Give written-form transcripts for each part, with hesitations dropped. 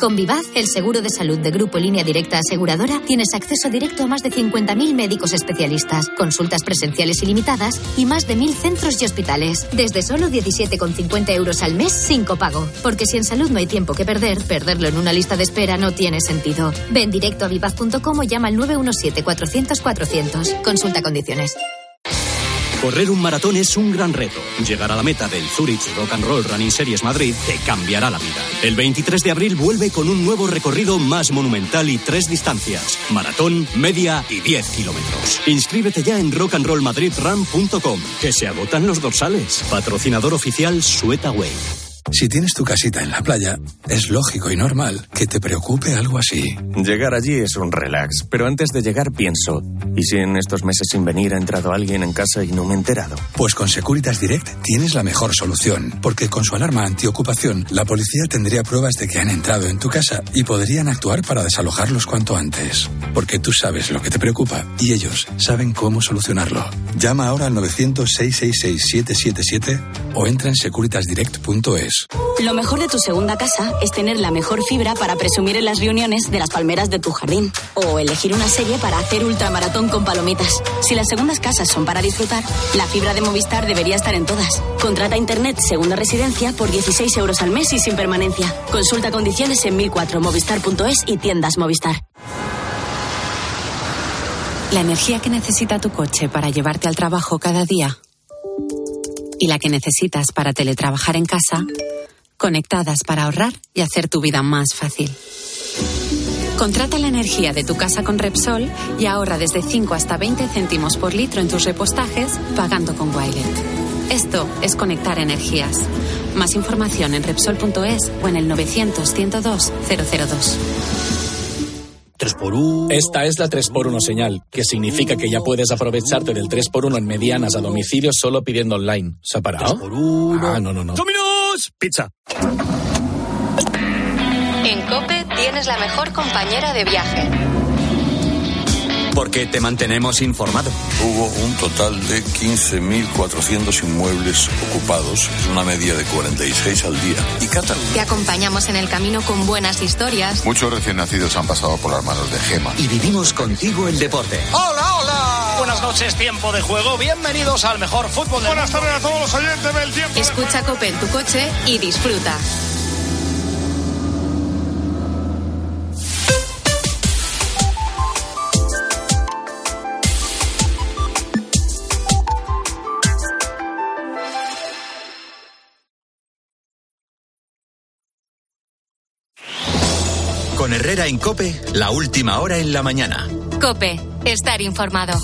Con Vivaz, el seguro de salud de Grupo Línea Directa Aseguradora, tienes acceso directo a más de 50.000 médicos especialistas, consultas presenciales ilimitadas y más de 1.000 centros y hospitales. Desde solo 17,50 euros al mes sin copago. Porque si en salud no hay tiempo que perder, perderlo en una lista de espera no tiene sentido. Ven directo a vivaz.com o llama al 917-400-400. Consulta condiciones. Correr un maratón es un gran reto. Llegar a la meta del Zurich Rock and Roll Running Series Madrid te cambiará la vida. El 23 de abril vuelve con un nuevo recorrido más monumental y 3 distancias: maratón, media y 10 kilómetros. Inscríbete ya en rockandrollmadridrun.com, que se agotan los dorsales. Patrocinador oficial Sweataway. Si tienes tu casita en la playa, es lógico y normal que te preocupe algo así. Llegar allí es un relax, pero antes de llegar pienso, ¿y si en estos meses sin venir ha entrado alguien en casa y no me he enterado? Pues con Securitas Direct tienes la mejor solución, porque con su alarma antiocupación, la policía tendría pruebas de que han entrado en tu casa y podrían actuar para desalojarlos cuanto antes. Porque tú sabes lo que te preocupa y ellos saben cómo solucionarlo. Llama ahora al 900-666-777 o entra en securitasdirect.es. Lo mejor de tu segunda casa es tener la mejor fibra para presumir en las reuniones de las palmeras de tu jardín. O elegir una serie para hacer ultramaratón con palomitas. Si las segundas casas son para disfrutar, la fibra de Movistar debería estar en todas. Contrata internet segunda residencia por 16 euros al mes y sin permanencia. Consulta condiciones en 1004movistar.es y tiendas Movistar. La energía que necesita tu coche para llevarte al trabajo cada día y la que necesitas para teletrabajar en casa, conectadas para ahorrar y hacer tu vida más fácil. Contrata la energía de tu casa con Repsol y ahorra desde 5 hasta 20 céntimos por litro en tus repostajes pagando con Wilet. Esto es conectar energías. Más información en Repsol.es o en el 900-102-002. 3x1. Esta es la 3x1 señal, que significa que ya puedes aprovecharte del 3x1 en medianas a domicilio solo pidiendo online. ¿Se ha parado? 3x1. Ah, no. ¡Dominos! Pizza. En COPE tienes la mejor compañera de viaje. Porque te mantenemos informado. Hubo un total de 15.400 inmuebles ocupados, es una media de 46 al día. Y Cataluña. Te acompañamos en el camino con buenas historias. Muchos recién nacidos han pasado por las manos de Gema. Y vivimos contigo el deporte. ¡Hola, hola! Buenas noches, tiempo de juego. Bienvenidos al mejor fútbol del mundo. Buenas tardes a todos los oyentes del tiempo. Escucha COPE en tu coche y disfruta. Con Herrera en COPE, la última hora en la mañana. COPE, estar informado.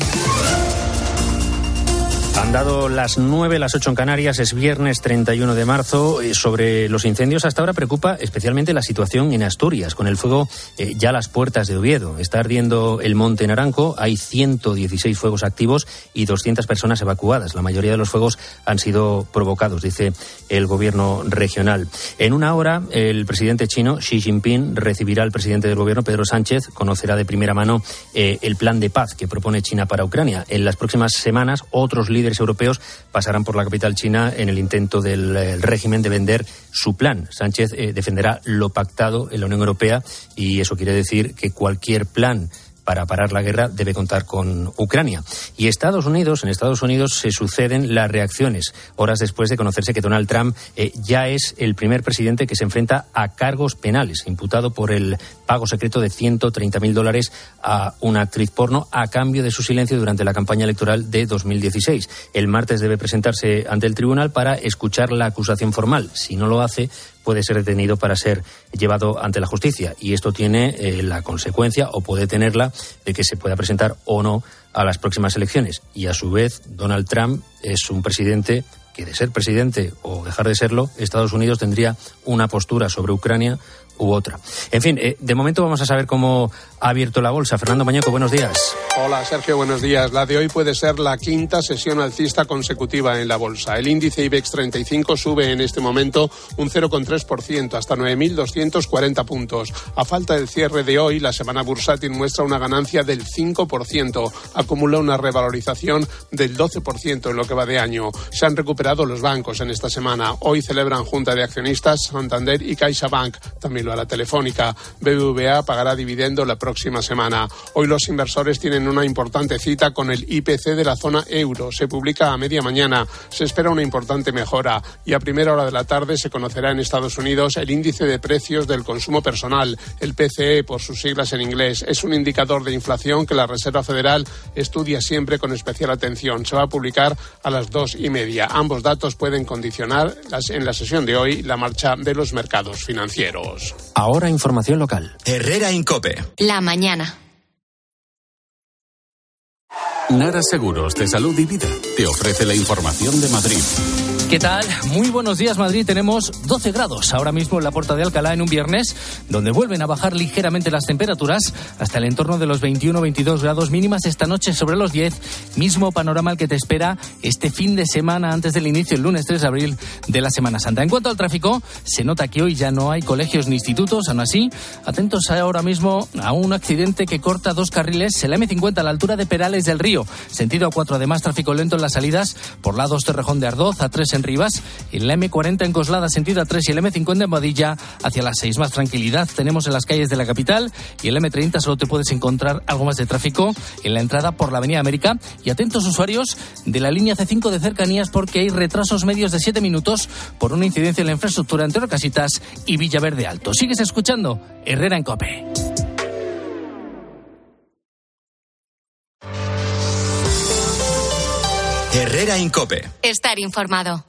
Han dado las 9, las 8 en Canarias, es viernes 31 de marzo. Sobre los incendios, hasta ahora preocupa especialmente la situación en Asturias, con el fuego ya a las puertas de Oviedo. Está ardiendo el Monte Naranco, hay 116 fuegos activos y 200 personas evacuadas. La mayoría de los fuegos han sido provocados, dice el gobierno regional. En una hora, el presidente chino, Xi Jinping, recibirá al presidente del gobierno, Pedro Sánchez, conocerá de primera mano el plan de paz que propone China para Ucrania. En las próximas semanas, otros líderes europeos pasarán por la capital china en el intento del régimen de vender su plan. Sánchez defenderá lo pactado en la Unión Europea y eso quiere decir que cualquier plan para parar la guerra debe contar con Ucrania. Y en Estados Unidos se suceden las reacciones, horas después de conocerse que Donald Trump ya es el primer presidente que se enfrenta a cargos penales, imputado por el pago secreto de $130.000 a una actriz porno a cambio de su silencio durante la campaña electoral de 2016. El martes debe presentarse ante el tribunal para escuchar la acusación formal. Si no lo hace, puede ser detenido para ser llevado ante la justicia. Y esto tiene la consecuencia, o puede tenerla, de que se pueda presentar o no a las próximas elecciones. Y a su vez, Donald Trump es un presidente que, de ser presidente o dejar de serlo, Estados Unidos tendría una postura sobre Ucrania u otra. En fin, de momento vamos a saber cómo ha abierto la bolsa. Fernando Mañeco, buenos días. Hola, Sergio, buenos días. La de hoy puede ser la quinta sesión alcista consecutiva en la bolsa. El índice IBEX 35 sube en este momento un 0,3%, hasta 9.240 puntos. A falta del cierre de hoy, la semana bursátil muestra una ganancia del 5%. Acumula una revalorización del 12% en lo que va de año. Se han recuperado los bancos en esta semana. Hoy celebran junta de accionistas Santander y CaixaBank. También paralelo a la Telefónica. BBVA pagará dividendo la próxima semana. Hoy los inversores tienen una importante cita con el IPC de la zona euro. Se publica a media mañana. Se espera una importante mejora y a primera hora de la tarde se conocerá en Estados Unidos el índice de precios del consumo personal, el PCE por sus siglas en inglés. Es un indicador de inflación que la Reserva Federal estudia siempre con especial atención. Se va a publicar a las 2:30. Ambos datos pueden condicionar en la sesión de hoy la marcha de los mercados financieros. Ahora información local. Herrera Incope. La mañana. Nara Seguros de Salud y Vida te ofrece la información de Madrid. ¿Qué tal? Muy buenos días, Madrid. Tenemos 12 grados ahora mismo en la Puerta de Alcalá en un viernes, donde vuelven a bajar ligeramente las temperaturas hasta el entorno de los 21-22 grados mínimas esta noche sobre los 10. Mismo panorama al que te espera este fin de semana antes del inicio, el lunes 3 de abril de la Semana Santa. En cuanto al tráfico, se nota que hoy ya no hay colegios ni institutos. Aún así, atentos ahora mismo a un accidente que corta 2 carriles en la M50 a la altura de Perales del Río. Sentido A4, además tráfico lento en las salidas por la 2 Torrejón de Ardoz, A3 en Rivas, y en la M40 en Coslada, sentido A3, y el M50 en Boadilla hacia las 6. Más tranquilidad tenemos en las calles de la capital, y el M30 solo te puedes encontrar algo más de tráfico en la entrada por la Avenida América. Y atentos usuarios de la línea C5 de cercanías, porque hay retrasos medios de 7 minutos por una incidencia en la infraestructura entre Orcasitas y Villaverde Alto. Sigues escuchando Herrera en COPE. Herrera Incope. Estar informado.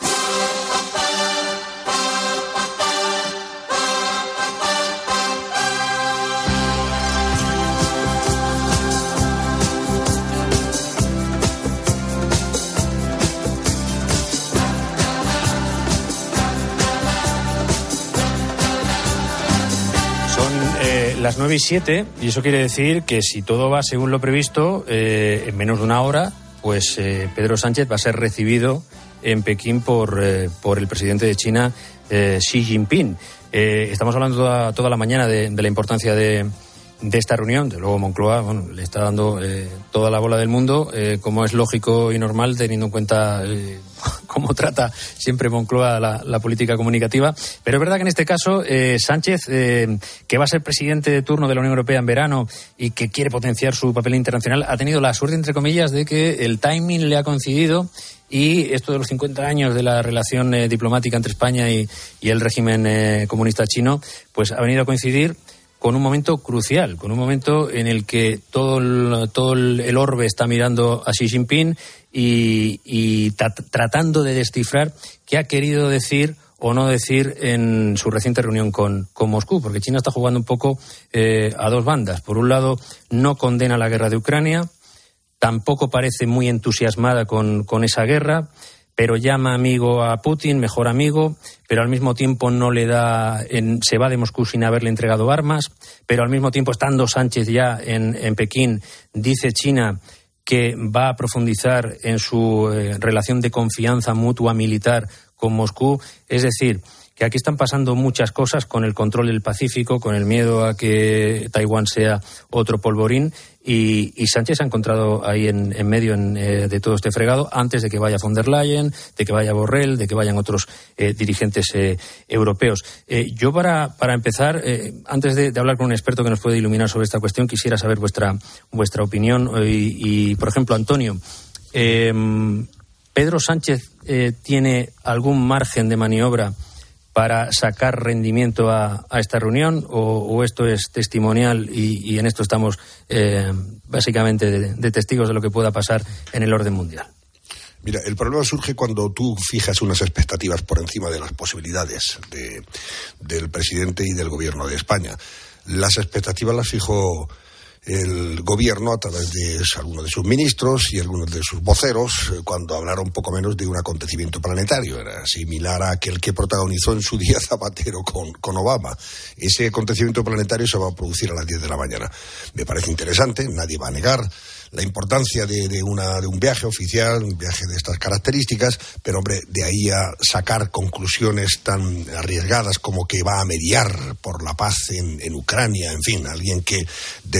Las 9:07, y eso quiere decir que si todo va según lo previsto, en menos de una hora, pues Pedro Sánchez va a ser recibido en Pekín por el presidente de China, Xi Jinping. Estamos hablando toda la mañana de la importancia de esta reunión. De luego Moncloa le está dando toda la bola del mundo, como es lógico y normal, teniendo en cuenta cómo trata siempre Moncloa la política comunicativa. Pero es verdad que en este caso Sánchez, que va a ser presidente de turno de la Unión Europea en verano y que quiere potenciar su papel internacional, ha tenido la suerte, entre comillas, de que el timing le ha coincidido. Y esto de los 50 años de la relación diplomática entre España y el régimen comunista chino, pues ha venido a coincidir con un momento crucial, con un momento en el que todo el orbe está mirando a Xi Jinping y tratando de descifrar qué ha querido decir o no decir en su reciente reunión con Moscú, porque China está jugando un poco a dos bandas. Por un lado, no condena la guerra de Ucrania, tampoco parece muy entusiasmada con esa guerra, pero llama amigo a Putin, mejor amigo, pero al mismo tiempo no le da, se va de Moscú sin haberle entregado armas, pero al mismo tiempo, estando Sánchez ya en Pekín, dice China que va a profundizar en su relación de confianza mutua militar con Moscú. Es decir, que aquí están pasando muchas cosas con el control del Pacífico, con el miedo a que Taiwán sea otro polvorín, y Sánchez se ha encontrado ahí en medio de todo este fregado antes de que vaya von der Leyen, de que vaya Borrell, de que vayan otros dirigentes europeos. Yo para empezar, antes de hablar con un experto que nos puede iluminar sobre esta cuestión, quisiera saber vuestra opinión y, por ejemplo, Antonio, ¿Pedro Sánchez tiene algún margen de maniobra para sacar rendimiento a esta reunión, o esto es testimonial y en esto estamos básicamente de testigos de lo que pueda pasar en el orden mundial? Mira, el problema surge cuando tú fijas unas expectativas por encima de las posibilidades del presidente y del gobierno de España. Las expectativas las fijó el gobierno a través de algunos de sus ministros y algunos de sus voceros cuando hablaron poco menos de un acontecimiento planetario. Era similar a aquel que protagonizó en su día Zapatero con Obama. Ese acontecimiento planetario se va a producir a las 10 de la mañana. Me parece interesante, nadie va a negar la importancia de un viaje oficial, un viaje de estas características, pero hombre, de ahí a sacar conclusiones tan arriesgadas como que va a mediar por la paz en Ucrania, en fin, alguien que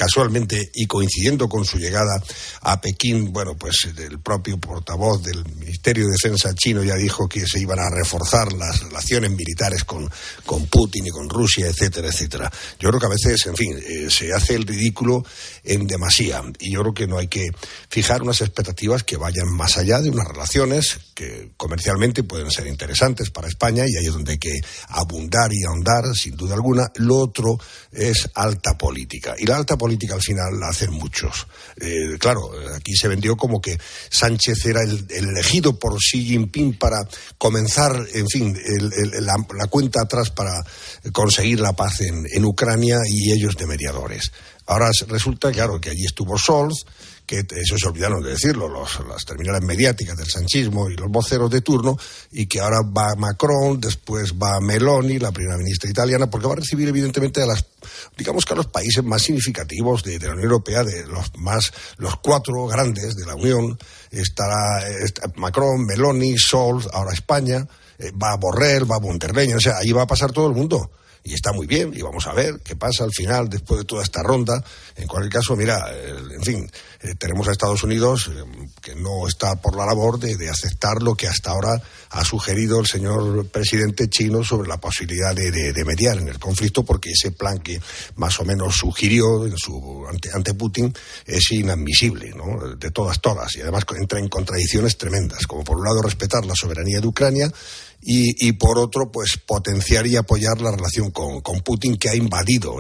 casualmente y coincidiendo con su llegada a Pekín, bueno, pues el propio portavoz del Ministerio de Defensa chino ya dijo que se iban a reforzar las relaciones militares con Putin y con Rusia, etcétera, etcétera. Yo creo que a veces, en fin, se hace el ridículo en demasía, y yo creo que no hay que fijar unas expectativas que vayan más allá de unas relaciones que comercialmente pueden ser interesantes para España, y ahí es donde hay que abundar y ahondar, sin duda alguna. Lo otro es alta política, y la alta política al final la hacen muchos. Claro, aquí se vendió como que Sánchez era el elegido por Xi Jinping para comenzar, en fin, la cuenta atrás para conseguir la paz en Ucrania, y ellos de mediadores. Ahora resulta, claro, que allí estuvo Scholz, que eso se olvidaron de decirlo, las terminales mediáticas del sanchismo y los voceros de turno, y que ahora va Macron, después va Meloni, la primera ministra italiana, porque va a recibir evidentemente a los países más significativos de la Unión Europea, de los 4 grandes de la Unión. Estará Macron, Meloni, Scholz, ahora España, va Borrell, va von der Leyen, o sea, ahí va a pasar todo el mundo. Y está muy bien, y vamos a ver qué pasa al final, después de toda esta ronda. En cualquier caso, mira, en fin, tenemos a Estados Unidos que no está por la labor de aceptar lo que hasta ahora ha sugerido el señor presidente chino sobre la posibilidad de mediar en el conflicto, porque ese plan que más o menos sugirió ante Putin es inadmisible, ¿no? De todas, y además entra en contradicciones tremendas, como por un lado respetar la soberanía de Ucrania, y por otro, pues potenciar y apoyar la relación con Putin, que ha invadido.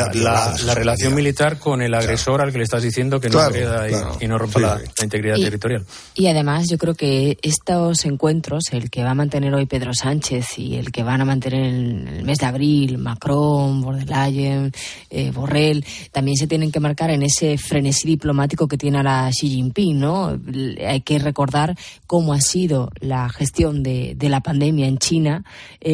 La relación militar con el agresor, al que le estás diciendo que no agreda y no rompa la integridad territorial. Y además yo creo que estos encuentros, el que va a mantener hoy Pedro Sánchez y el que van a mantener en el mes de abril Macron, von der Leyen, Borrell, también se tienen que marcar en ese frenesí diplomático que tiene ahora Xi Jinping, ¿no? Hay que recordar cómo ha sido la gestión de la pandemia en China,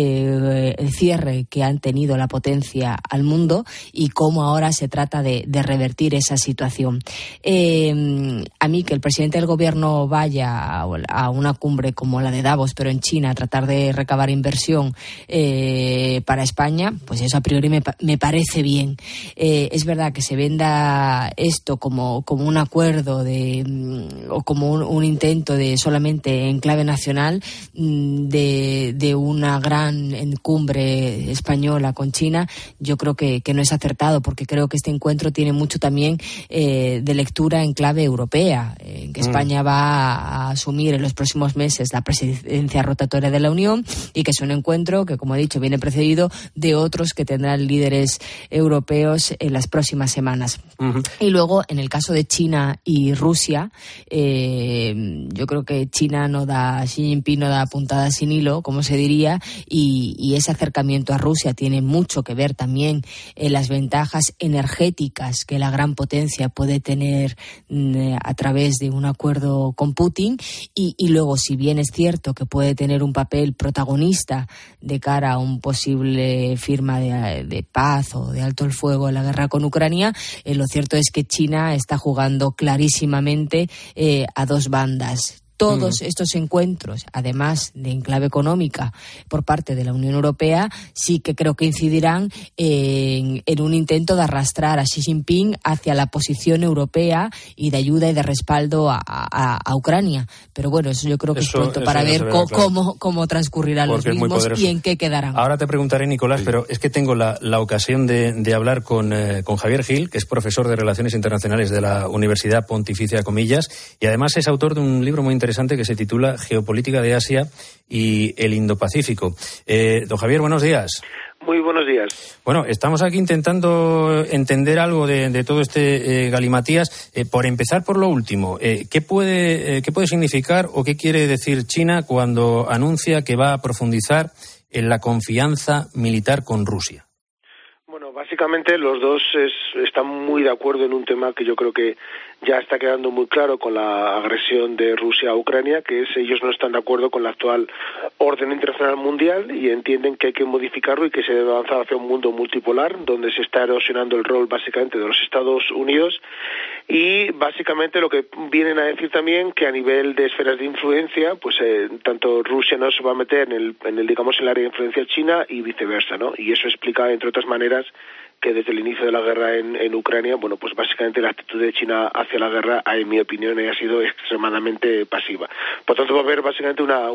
el cierre que han tenido la potencia al mundo, y cómo ahora se trata de revertir esa situación. A mí que el presidente del gobierno vaya a una cumbre como la de Davos, pero en China, a tratar de recabar inversión para España, pues eso a priori me parece bien. Es verdad que se venda esto como un acuerdo o como un intento de solamente en clave nacional de una gran cumbre española con China. Yo creo que no es acertado, porque creo que este encuentro tiene mucho también de lectura en clave europea, que España va a asumir en los próximos meses la presidencia rotatoria de la Unión, y que es un encuentro que, como he dicho, viene precedido de otros que tendrán líderes europeos en las próximas semanas. Y luego, en el caso de China y Rusia, yo creo que Xi Jinping no da puntada sin hilo, como se diría, y ese acercamiento a Rusia tiene mucho que ver también en las ventajas energéticas que la gran potencia puede tener a través de un acuerdo con Putin, y luego, si bien es cierto que puede tener un papel protagonista de cara a un posible firma de paz o de alto el fuego en la guerra con Ucrania, lo cierto es que China está jugando clarísimamente a dos bandas. Todos estos encuentros, además de en clave económica por parte de la Unión Europea, sí que creo que incidirán en un intento de arrastrar a Xi Jinping hacia la posición europea y de ayuda y de respaldo a Ucrania. Pero bueno, eso yo creo que es pronto para ver cómo transcurrirán los mismos y en qué quedarán. Ahora te preguntaré, Nicolás, pero es que tengo la ocasión de hablar con Javier Gil, que es profesor de Relaciones Internacionales de la Universidad Pontificia Comillas, y además es autor de un libro muy interesante que se titula Geopolítica de Asia y el Indo-Pacífico. Don Javier, buenos días. Muy buenos días. Bueno, estamos aquí intentando entender algo de todo este galimatías. Por empezar por lo último, ¿qué puede significar o qué quiere decir China cuando anuncia que va a profundizar en la confianza militar con Rusia? Bueno, básicamente los dos están muy de acuerdo en un tema que yo creo que ya está quedando muy claro con la agresión de Rusia a Ucrania, que es ellos no están de acuerdo con la actual orden internacional mundial y entienden que hay que modificarlo y que se debe avanzar hacia un mundo multipolar donde se está erosionando el rol básicamente de los Estados Unidos, y básicamente lo que vienen a decir también que a nivel de esferas de influencia, pues tanto Rusia no se va a meter en el área de influencia china y viceversa, ¿no? Y eso explica, entre otras maneras, que desde el inicio de la guerra en Ucrania, bueno, pues básicamente la actitud de China hacia la guerra, en mi opinión, ha sido extremadamente pasiva. Por tanto, va a haber básicamente una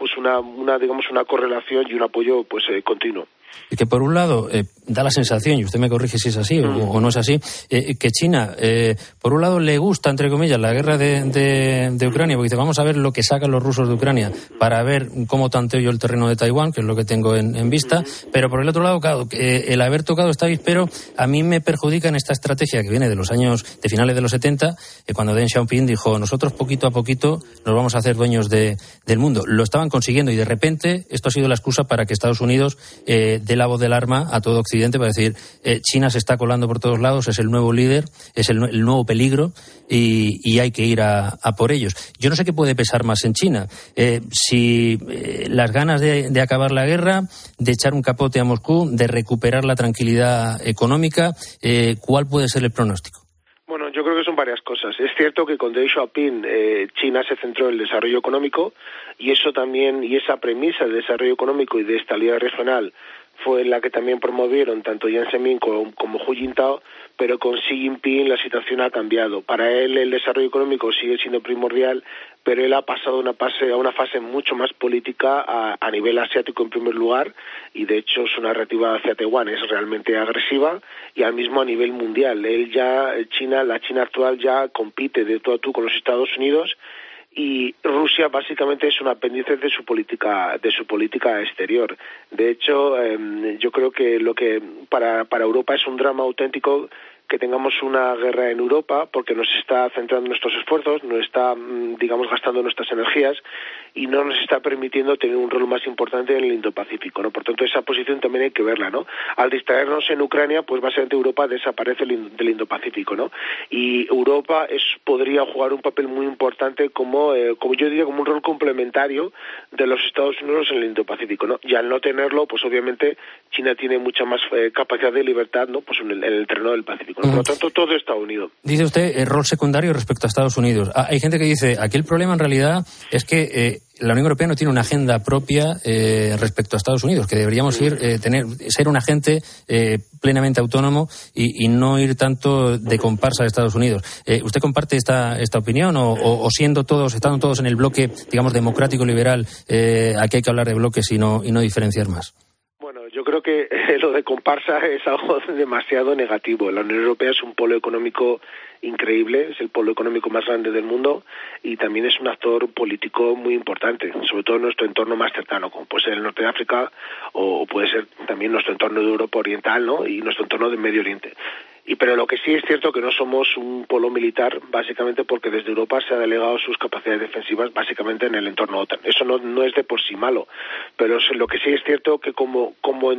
correlación y un apoyo pues continuo. Y que por un lado da la sensación, y usted me corrige si es así o no es así, que China por un lado le gusta, entre comillas, la guerra de Ucrania, porque dice, vamos a ver lo que sacan los rusos de Ucrania para ver cómo tanteo yo el terreno de Taiwán, que es lo que tengo en vista, pero por el otro lado, claro, el haber tocado esta avispero a mí me perjudica en esta estrategia que viene de los años, de finales de los 70, cuando Deng Xiaoping dijo, nosotros poquito a poquito nos vamos a hacer dueños del mundo. Lo estaban consiguiendo y de repente esto ha sido la excusa para que Estados Unidos dé la voz del arma a todo Occidente para decir, China se está colando por todos lados, es el nuevo líder, es el nuevo peligro y hay que ir a por ellos. Yo no sé qué puede pesar más en China, si las ganas de acabar la guerra, de echar un capote a Moscú, de recuperar la tranquilidad económica, ¿cuál puede ser el pronóstico? Bueno, yo creo que son varias cosas. Es cierto que con Deng Xiaoping China se centró en el desarrollo económico y eso también, y esa premisa de desarrollo económico y de estabilidad regional fue la que también promovieron tanto Jiang Zemin como Hu Jintao, pero con Xi Jinping la situación ha cambiado. Para él el desarrollo económico sigue siendo primordial, pero él ha pasado a una fase mucho más política a nivel asiático en primer lugar, y de hecho su narrativa hacia Taiwán es realmente agresiva, y al mismo a nivel mundial. La China actual ya compite de tú a tú con los Estados Unidos, y Rusia básicamente es un apéndice de su política exterior. De hecho, yo creo que lo que para Europa es un drama auténtico que tengamos una guerra en Europa, porque nos está centrando nuestros esfuerzos, nos está, gastando nuestras energías y no nos está permitiendo tener un rol más importante en el Indo-Pacífico, ¿no? Por tanto, esa posición también hay que verla, ¿no? Al distraernos en Ucrania, pues básicamente Europa desaparece del Indo-Pacífico, ¿no? Y Europa podría jugar un papel muy importante como yo diría, como un rol complementario de los Estados Unidos en el Indo-Pacífico, ¿no? Y al no tenerlo, pues obviamente China tiene mucha más capacidad de libertad, ¿no? Pues en el terreno del Pacífico. Por lo tanto, todo está unido. Dice usted rol secundario respecto a Estados Unidos. Hay gente que dice, aquí el problema en realidad es que la Unión Europea no tiene una agenda propia respecto a Estados Unidos, que deberíamos ser un agente plenamente autónomo y no ir tanto de comparsa de Estados Unidos. ¿Usted comparte esta opinión o estando todos en el bloque, digamos, democrático liberal, aquí hay que hablar de bloques y no diferenciar más? Yo creo que lo de comparsa es algo demasiado negativo. La Unión Europea es un polo económico increíble, es el polo económico más grande del mundo y también es un actor político muy importante, sobre todo en nuestro entorno más cercano, como puede ser el norte de África o puede ser también nuestro entorno de Europa Oriental, ¿no? Y nuestro entorno del Medio Oriente. Pero lo que sí es cierto que no somos un polo militar, básicamente porque desde Europa se ha delegado sus capacidades defensivas básicamente en el entorno OTAN. Eso no es de por sí malo, pero lo que sí es cierto que como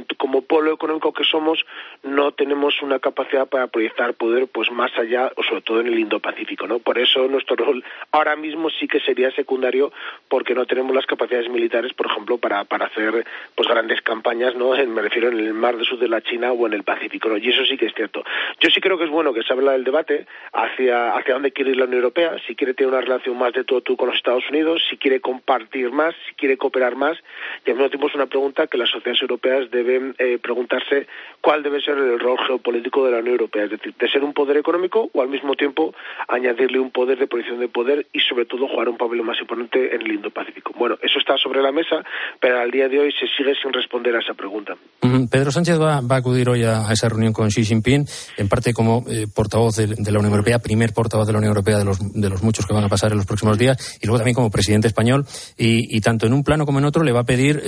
polo económico que somos, no tenemos una capacidad para proyectar poder pues más allá, o sobre todo en el Indo-Pacífico, ¿no? Por eso nuestro rol ahora mismo sí que sería secundario, porque no tenemos las capacidades militares, por ejemplo, para hacer pues grandes campañas, ¿no? Me refiero en el mar del sur de la China o en el Pacífico, ¿no? Y eso sí que es cierto. Yo sí creo que es bueno que se habla del debate hacia dónde quiere ir la Unión Europea, si quiere tener una relación más de tú a tú con los Estados Unidos, si quiere compartir más, si quiere cooperar más, y al mismo tiempo es una pregunta que las sociedades europeas deben preguntarse cuál debe ser el rol geopolítico de la Unión Europea, es decir, de ser un poder económico o al mismo tiempo añadirle un poder de proyección de poder y sobre todo jugar un papel más importante en el Indo-Pacífico. Bueno, eso está sobre la mesa, pero al día de hoy se sigue sin responder a esa pregunta. Pedro Sánchez va a acudir hoy a esa reunión con Xi Jinping, en parte como portavoz de la Unión Europea, primer portavoz de la Unión Europea de los muchos que van a pasar en los próximos días, y luego también como presidente español, y tanto en un plano como en otro le va a pedir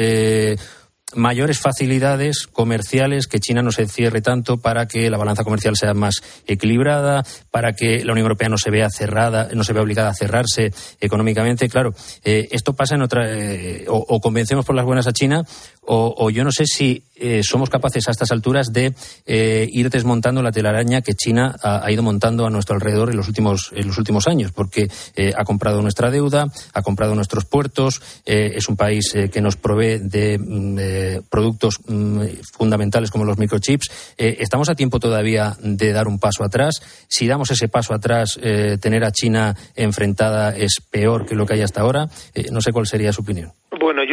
mayores facilidades comerciales, que China no se cierre tanto, para que la balanza comercial sea más equilibrada, para que la Unión Europea no se vea cerrada, no se vea obligada a cerrarse económicamente. Claro, esto pasa en otra, o convencemos por las buenas a China, o yo no sé si somos capaces a estas alturas de ir desmontando la telaraña que China ha ido montando a nuestro alrededor en los últimos años, porque ha comprado nuestra deuda, ha comprado nuestros puertos, es un país que nos provee de productos fundamentales como los microchips. ¿Estamos a tiempo todavía de dar un paso atrás? Si damos ese paso atrás, tener a China enfrentada es peor que lo que hay hasta ahora. No sé cuál sería su opinión. Bueno, yo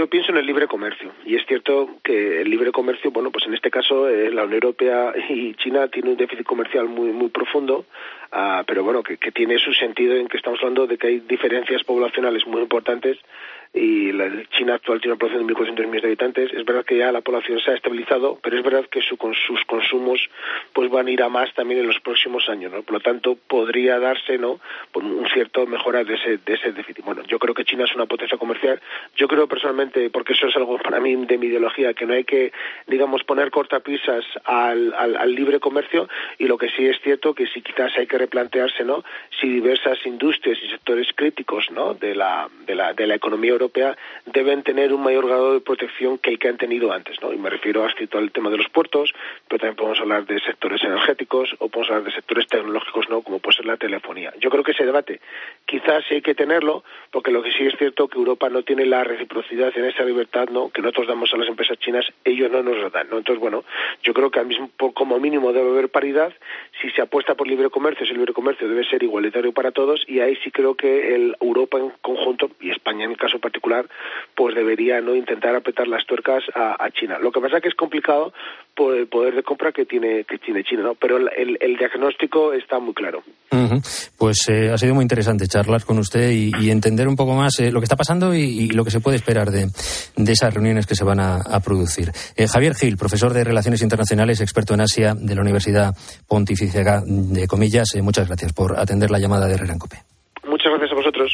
yo pienso en el libre comercio, y es cierto que el libre comercio, bueno, pues en este caso la Unión Europea y China tienen un déficit comercial muy profundo, pero bueno, que tiene su sentido en que estamos hablando de que hay diferencias poblacionales muy importantes, y la China actual tiene una población de 1.400 millones de habitantes. Es verdad que ya la población se ha estabilizado, pero es verdad que sus consumos pues van a ir a más también en los próximos años, ¿no? Por lo tanto, podría darse, ¿no?, por un cierto mejora de ese déficit. Bueno, yo creo que China es una potencia comercial. Yo creo personalmente, porque eso es algo para mí de mi ideología, que no hay que, digamos, poner cortapisas al libre comercio, y lo que sí es cierto que sí quizás hay que replantearse, ¿no?, si diversas industrias y sectores críticos, ¿no?, de la economía europea deben tener un mayor grado de protección que el que han tenido antes, ¿no? Y me refiero al tema de los puertos, pero también podemos hablar de sectores energéticos o podemos hablar de sectores tecnológicos, ¿no?, como puede ser la telefonía. Yo creo que ese debate quizás sí hay que tenerlo, porque lo que sí es cierto que Europa no tiene la reciprocidad en esa libertad, ¿no?, que nosotros damos a las empresas chinas, ellos no nos lo dan, ¿no? Entonces, bueno, yo creo que al mismo, como mínimo debe haber paridad. Si se apuesta por libre comercio, ese libre comercio debe ser igualitario para todos, y ahí sí creo que Europa en conjunto, y España en el caso particular, pues debería, ¿no?, intentar apretar las tuercas a China. Lo que pasa es que es complicado por el poder de compra que tiene China, ¿no? Pero el diagnóstico está muy claro. Uh-huh. Pues ha sido muy interesante charlar con usted y entender un poco más lo que está pasando y lo que se puede esperar de esas reuniones que se van a producir. Javier Gil, profesor de Relaciones Internacionales, experto en Asia de la Universidad Pontificia de Comillas, muchas gracias por atender la llamada de Herrera en COPE. Muchas gracias a vosotros.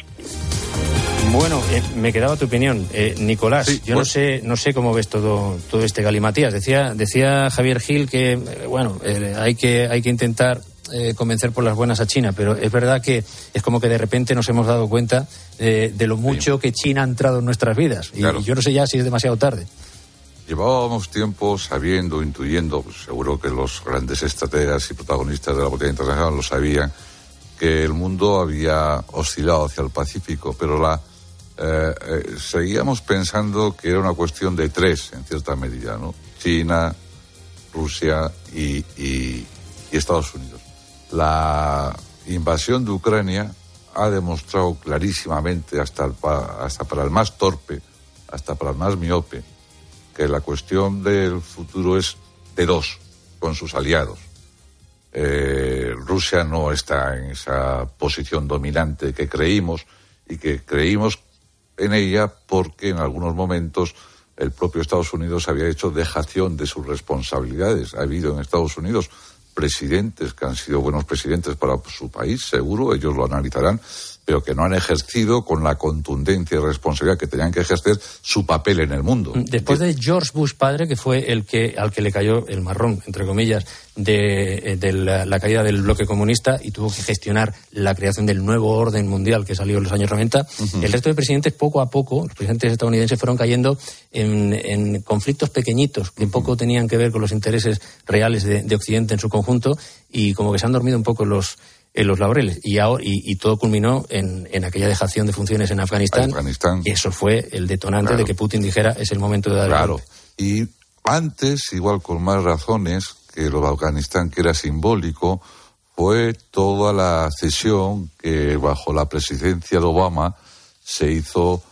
Bueno, me quedaba tu opinión, Nicolás. Sí, yo pues no sé cómo ves todo este galimatías. Decía Javier Gil que hay que intentar convencer por las buenas a China, pero es verdad que es como que de repente nos hemos dado cuenta de lo mucho que China ha entrado en nuestras vidas. Claro. Y yo no sé ya si es demasiado tarde. Llevábamos tiempo sabiendo, intuyendo, pues seguro que los grandes estrategas y protagonistas de la política internacional lo sabían, que el mundo había oscilado hacia el Pacífico, pero seguíamos pensando que era una cuestión de tres, en cierta medida, ¿no? China, Rusia y Estados Unidos. La invasión de Ucrania ha demostrado clarísimamente, hasta para el más torpe, hasta para el más miope, que la cuestión del futuro es de dos, con sus aliados. Rusia no está en esa posición dominante que creímos, y que creímos en ella porque en algunos momentos el propio Estados Unidos había hecho dejación de sus responsabilidades. Ha habido en Estados Unidos presidentes que han sido buenos presidentes para su país, seguro, ellos lo analizarán, pero que no han ejercido con la contundencia y responsabilidad que tenían que ejercer su papel en el mundo. Después de George Bush padre, que fue al que le cayó el marrón, entre comillas, de la caída del bloque comunista, y tuvo que gestionar la creación del nuevo orden mundial que salió en los años 90, uh-huh. El resto de presidentes, poco a poco, los presidentes estadounidenses fueron cayendo en conflictos pequeñitos que poco tenían que ver con los intereses reales de Occidente en su conjunto, y como que se han dormido un poco en los laureles, y todo culminó en aquella dejación de funciones en Afganistán. Y eso fue el detonante, claro, de que Putin dijera es el momento de dar el golpe. Y antes, igual con más razones que lo de Afganistán, que era simbólico, fue toda la cesión que bajo la presidencia de Obama se hizo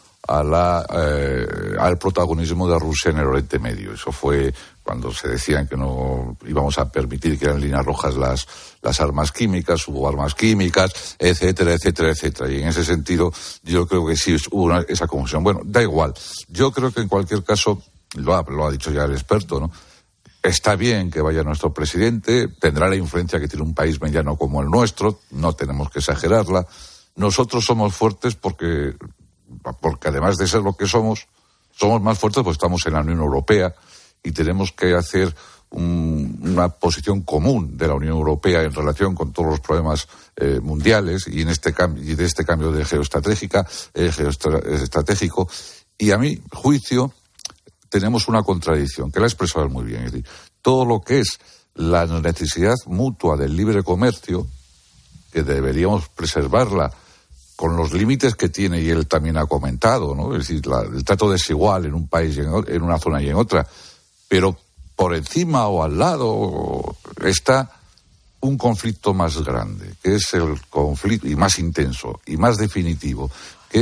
al protagonismo de Rusia en el Oriente Medio. Eso fue cuando se decían que no íbamos a permitir que eran líneas rojas las armas químicas, hubo armas químicas, etcétera, etcétera, etcétera. Y en ese sentido yo creo que sí hubo esa confusión. Bueno, da igual. Yo creo que en cualquier caso, lo ha dicho ya el experto, ¿no? Está bien que vaya nuestro presidente, tendrá la influencia que tiene un país mediano como el nuestro, no tenemos que exagerarla. Nosotros somos fuertes porque además de ser lo que somos más fuertes porque estamos en la Unión Europea, y tenemos que hacer una posición común de la Unión Europea en relación con todos los problemas mundiales y de este cambio de geoestratégico. Y a mi juicio tenemos una contradicción, que la ha expresado muy bien. Es decir, todo lo que es la necesidad mutua del libre comercio, que deberíamos preservarla con los límites que tiene, y él también ha comentado, ¿no? Es decir, el trato desigual en un país, en una zona y en otra. Pero por encima o al lado está un conflicto más grande, que es el conflicto, y más intenso, y más definitivo, que es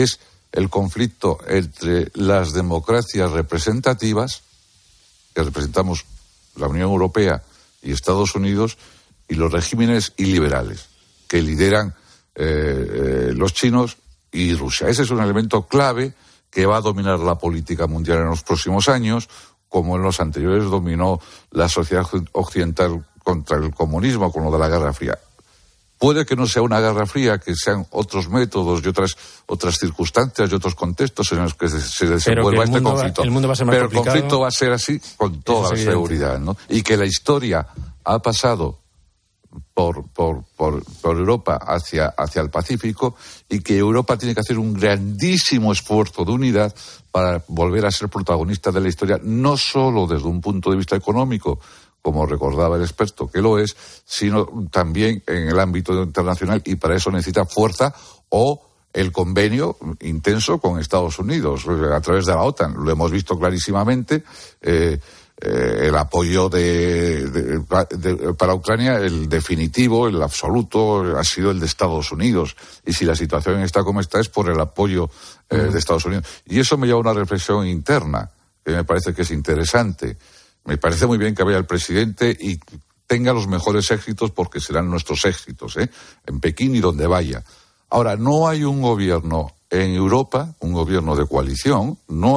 el conflicto entre las democracias representativas, que representamos la Unión Europea y Estados Unidos, y los regímenes iliberales, que lideran los chinos y Rusia. Ese es un elemento clave que va a dominar la política mundial en los próximos años, como en los anteriores dominó la sociedad occidental contra el comunismo, con lo de la Guerra Fría. Puede que no sea una guerra fría, que sean otros métodos y otras circunstancias y otros contextos en los que se desenvuelva este conflicto. El mundo va a ser más complicado. Pero el conflicto va a ser así con toda la seguridad, ¿no? Y que la historia ha pasado por Europa hacia el Pacífico, y que Europa tiene que hacer un grandísimo esfuerzo de unidad para volver a ser protagonista de la historia, no solo desde un punto de vista económico, como recordaba el experto que lo es, sino también en el ámbito internacional, y para eso necesita fuerza o el convenio intenso con Estados Unidos a través de la OTAN. Lo hemos visto clarísimamente. El apoyo para Ucrania, el definitivo, el absoluto, ha sido el de Estados Unidos. Y si la situación está como está, es por el apoyo de Estados Unidos. Y eso me lleva a una reflexión interna, que me parece que es interesante. Me parece muy bien que vaya el presidente y tenga los mejores éxitos, porque serán nuestros éxitos, en Pekín y donde vaya. Ahora, no hay un gobierno en Europa, un gobierno de coalición,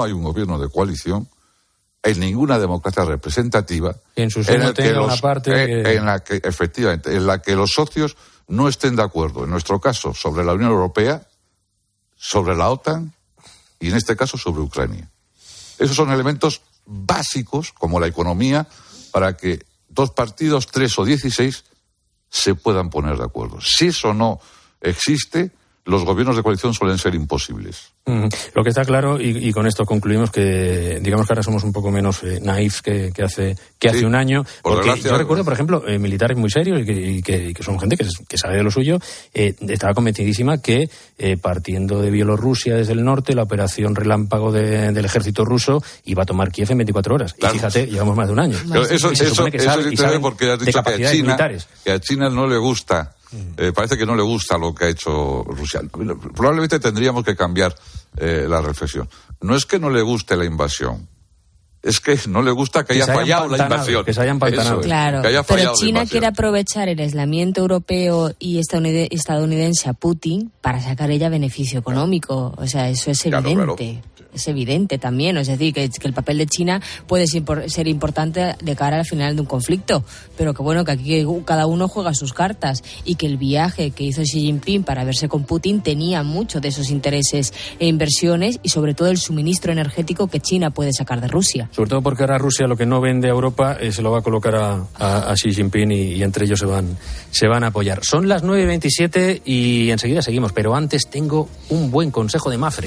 en ninguna democracia representativa en su seno tenga una parte en la que los socios no estén de acuerdo, en nuestro caso sobre la Unión Europea, sobre la OTAN y en este caso sobre Ucrania. Esos son elementos básicos, como la economía, para que 2 partidos, 3 o 16 se puedan poner de acuerdo. Si eso no existe, los gobiernos de coalición suelen ser imposibles. Lo que está claro, y con esto concluimos, que digamos que ahora somos un poco menos naif que hace un año, porque yo recuerdo, por ejemplo, militares muy serios y que son gente que sabe de lo suyo, estaba convencidísima que partiendo de Bielorrusia desde el norte, la operación relámpago del ejército ruso iba a tomar Kiev en 24 horas. Claro. Y fíjate, llevamos más de un año. Eso es interesante, porque has dicho que a China no le gusta. Parece que no le gusta lo que ha hecho Rusia. Probablemente tendríamos que cambiar la reflexión. No es que no le guste la invasión, es que no le gusta que haya fallado la invasión. Que se hayan empantanado. Claro, pero China quiere aprovechar el aislamiento europeo y estadounidense a Putin para sacar ella beneficio económico. O sea, eso es evidente. Claro. Es evidente también, es decir, que el papel de China puede ser importante de cara al final de un conflicto, pero que bueno, que aquí cada uno juega sus cartas, y que el viaje que hizo Xi Jinping para verse con Putin tenía mucho de esos intereses e inversiones, y sobre todo el suministro energético que China puede sacar de Rusia. Sobre todo porque ahora Rusia lo que no vende a Europa se lo va a colocar a Xi Jinping, y entre ellos se van a apoyar. Son las 9:27 y enseguida seguimos, pero antes tengo un buen consejo de Mapfre.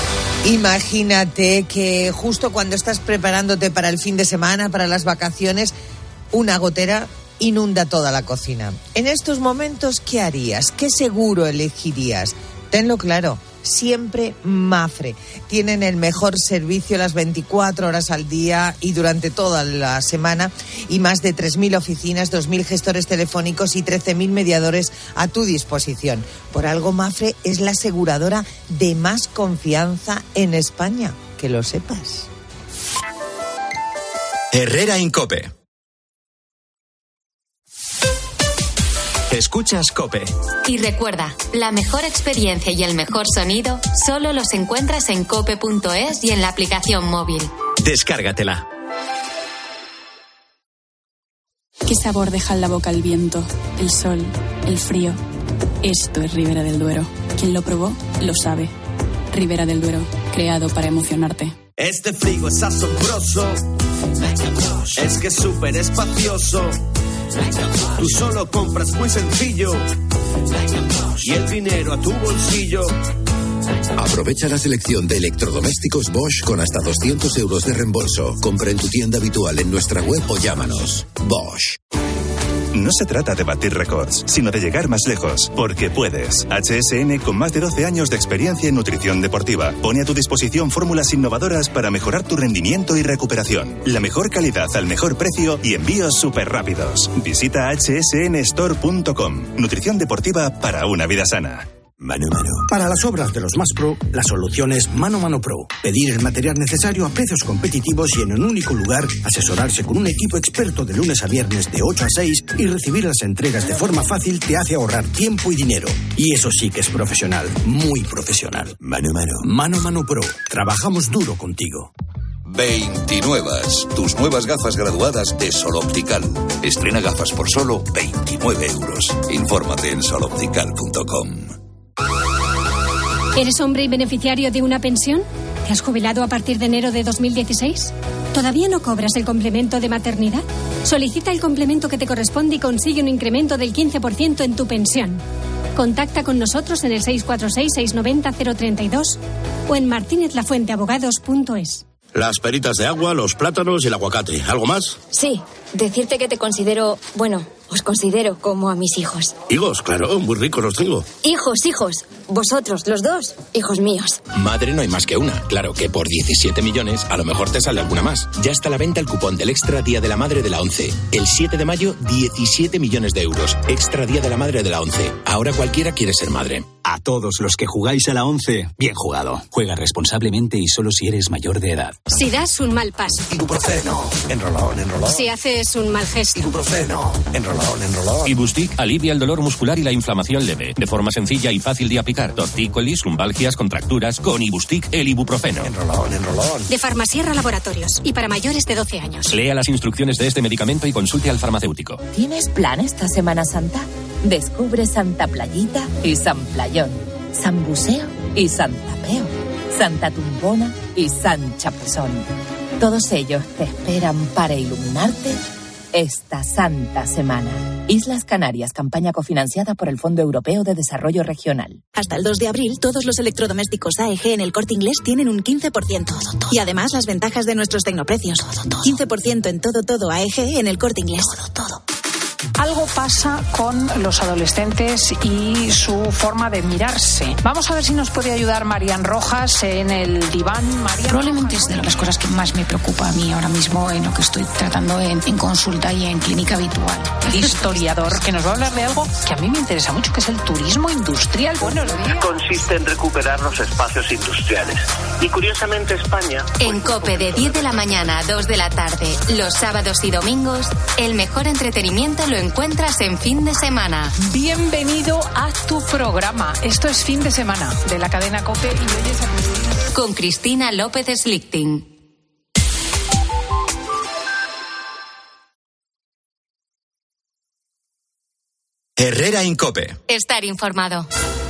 Imagínate que justo cuando estás preparándote para el fin de semana, para las vacaciones, una gotera inunda toda la cocina. En estos momentos, ¿qué harías? ¿Qué seguro elegirías? Tenlo claro, siempre Mapfre. Tienen el mejor servicio las 24 horas al día y durante toda la semana, y más de 3.000 oficinas, 2.000 gestores telefónicos y 13.000 mediadores a tu disposición. Por algo, Mapfre es la aseguradora de más confianza en España. Que lo sepas. Herrera Incope. Escuchas COPE. Y recuerda, la mejor experiencia y el mejor sonido solo los encuentras en cope.es y en la aplicación móvil. Descárgatela. ¿Qué sabor deja en la boca el viento, el sol, el frío? Esto es Ribera del Duero. Quien lo probó, lo sabe. Ribera del Duero, creado para emocionarte. Este frigo es asombroso. Es que es súper espacioso. Tú solo compras muy sencillo y el dinero a tu bolsillo. Aprovecha la selección de electrodomésticos Bosch con hasta 200 euros de reembolso. Compra en tu tienda habitual, en nuestra web o llámanos. Bosch. No se trata de batir récords, sino de llegar más lejos, porque puedes. HSN, con más de 12 años de experiencia en nutrición deportiva, pone a tu disposición fórmulas innovadoras para mejorar tu rendimiento y recuperación. La mejor calidad al mejor precio y envíos súper rápidos. Visita hsnstore.com. Nutrición deportiva para una vida sana. Mano a Mano. Para las obras de los más pro, la solución es Mano a Mano Pro. Pedir el material necesario a precios competitivos y en un único lugar, asesorarse con un equipo experto de lunes a viernes de 8 a 6 y recibir las entregas de forma fácil te hace ahorrar tiempo y dinero. Y eso sí que es profesional, muy profesional. Mano a Mano. Mano a Mano Pro. Trabajamos duro contigo. 29. Tus nuevas gafas graduadas de Sol Optical. Estrena gafas por solo 29 euros. Infórmate en soloptical.com. ¿Eres hombre y beneficiario de una pensión? ¿Te has jubilado a partir de enero de 2016? ¿Todavía no cobras el complemento de maternidad? Solicita el complemento que te corresponde y consigue un incremento del 15% en tu pensión. Contacta con nosotros en el 646-690-032 o en martinezlafuenteabogados.es. Las peritas de agua, los plátanos y el aguacate. ¿Algo más? Sí, decirte que te considero, bueno, os considero como a mis hijos. Higos, claro, muy ricos los tengo. Hijos. Vosotros, los dos, hijos míos. Madre no hay más que una. Claro que por 17 millones a lo mejor te sale alguna más. Ya está a la venta el cupón del Extra Día de la Madre de la ONCE. El 7 de mayo, 17 millones de euros. Extra Día de la Madre de la ONCE. Ahora cualquiera quiere ser madre. A todos los que jugáis a la ONCE, bien jugado. Juega responsablemente y solo si eres mayor de edad. Si das un mal paso. Ibuprofeno. Enrolón. Si haces un mal gesto. Ibuprofeno. Enrolón. Ibustic alivia el dolor muscular y la inflamación leve. De forma sencilla y fácil de aplicar. Tortícolis, lumbalgias, contracturas. Con Ibustic, el ibuprofeno. Enrolón. De Farmasierra Laboratorios. Y para mayores de 12 años. Lea las instrucciones de este medicamento y consulte al farmacéutico. ¿Tienes plan esta Semana Santa? Descubre Santa Playita y San Playón, San Buceo y San Tapeo, Santa Tumbona y San Chapuzón. Todos ellos te esperan para iluminarte esta Santa Semana. Islas Canarias, campaña cofinanciada por el Fondo Europeo de Desarrollo Regional. Hasta el 2 de abril, todos los electrodomésticos AEG en El Corte Inglés tienen un 15%. Todo. Y además las ventajas de nuestros tecnoprecios. Todo. 15% en todo AEG en El Corte Inglés. Todo. Algo pasa con los adolescentes y su forma de mirarse. Vamos a ver si nos puede ayudar Marian Rojas en el diván. Probablemente es de las cosas que más me preocupa a mí ahora mismo en lo que estoy tratando en consulta y en clínica habitual. Historiador que nos va a hablar de algo que a mí me interesa mucho, que es el turismo industrial. Buenos días. Consiste en recuperar los espacios industriales. Y curiosamente España... En COPE de 10 de la mañana a 2 de la tarde, los sábados y domingos, el mejor entretenimiento lo encuentras en Fin de Semana. Bienvenido a tu programa. Esto es Fin de Semana de la cadena COPE y oyes a Cristina. Con Cristina López Slichting. Herrera en COPE. Estar informado.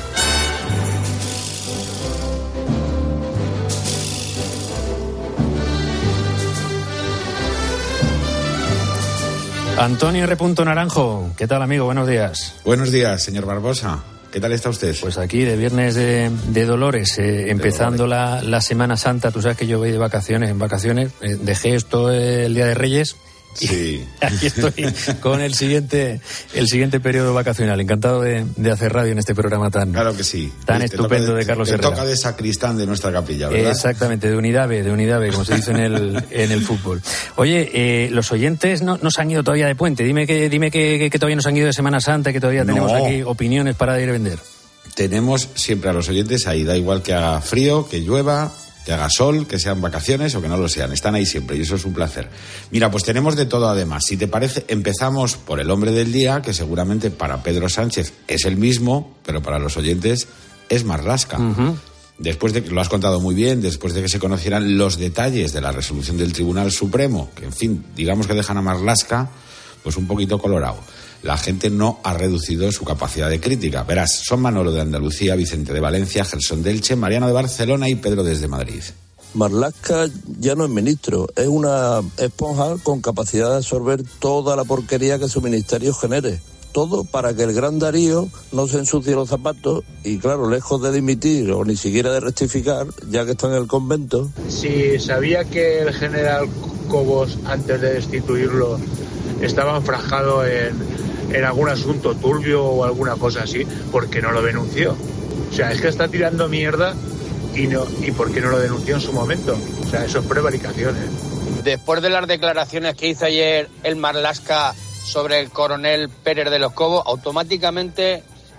Antonio R. Naranjo, ¿qué tal, amigo? Buenos días. Buenos días, señor Barbosa. ¿Qué tal está usted? Pues aquí, de viernes de Dolores, empezando la Semana Santa. Tú sabes que yo voy de vacaciones. En vacaciones dejé esto el Día de Reyes. Sí. Aquí estoy con el siguiente periodo vacacional. Encantado de hacer radio en este programa tan estupendo de Carlos Herrera. Toca de sacristán de nuestra capilla, ¿verdad? Exactamente, de unidad B, como se dice en el fútbol. Oye, los oyentes no se han ido todavía de puente. Dime que todavía no se han ido de Semana Santa, que todavía tenemos aquí opiniones para ir a vender. Tenemos siempre a los oyentes ahí, da igual que haga frío, que llueva, que haga sol, que sean vacaciones o que no lo sean. Están ahí siempre y eso es un placer. Mira, pues tenemos de todo además. Si te parece, empezamos por el hombre del día, que seguramente para Pedro Sánchez es el mismo, pero para los oyentes es Marlaska. Uh-huh. Después de que lo has contado muy bien, después de que se conocieran los detalles de la resolución del Tribunal Supremo, que en fin, digamos que dejan a Marlaska pues un poquito colorado. La gente no ha reducido su capacidad de crítica. Verás, son Manolo de Andalucía, Vicente de Valencia, Gerson de Elche, Mariano de Barcelona y Pedro desde Madrid. Marlaska ya no es ministro, es una esponja con capacidad de absorber toda la porquería que su ministerio genere. Todo para que el gran Darío no se ensucie los zapatos y, claro, lejos de dimitir o ni siquiera de rectificar, ya que está en el convento. Si sabía que el general Cobos, antes de destituirlo, estaba enfrascado en algún asunto turbio o alguna cosa así, ¿por qué no lo denunció? O sea, es que está tirando mierda y ¿por qué no lo denunció en su momento? O sea, eso es prevaricación, ¿eh? Después de las declaraciones que hizo ayer el Marlaska sobre el coronel Pérez de los Cobos, automáticamente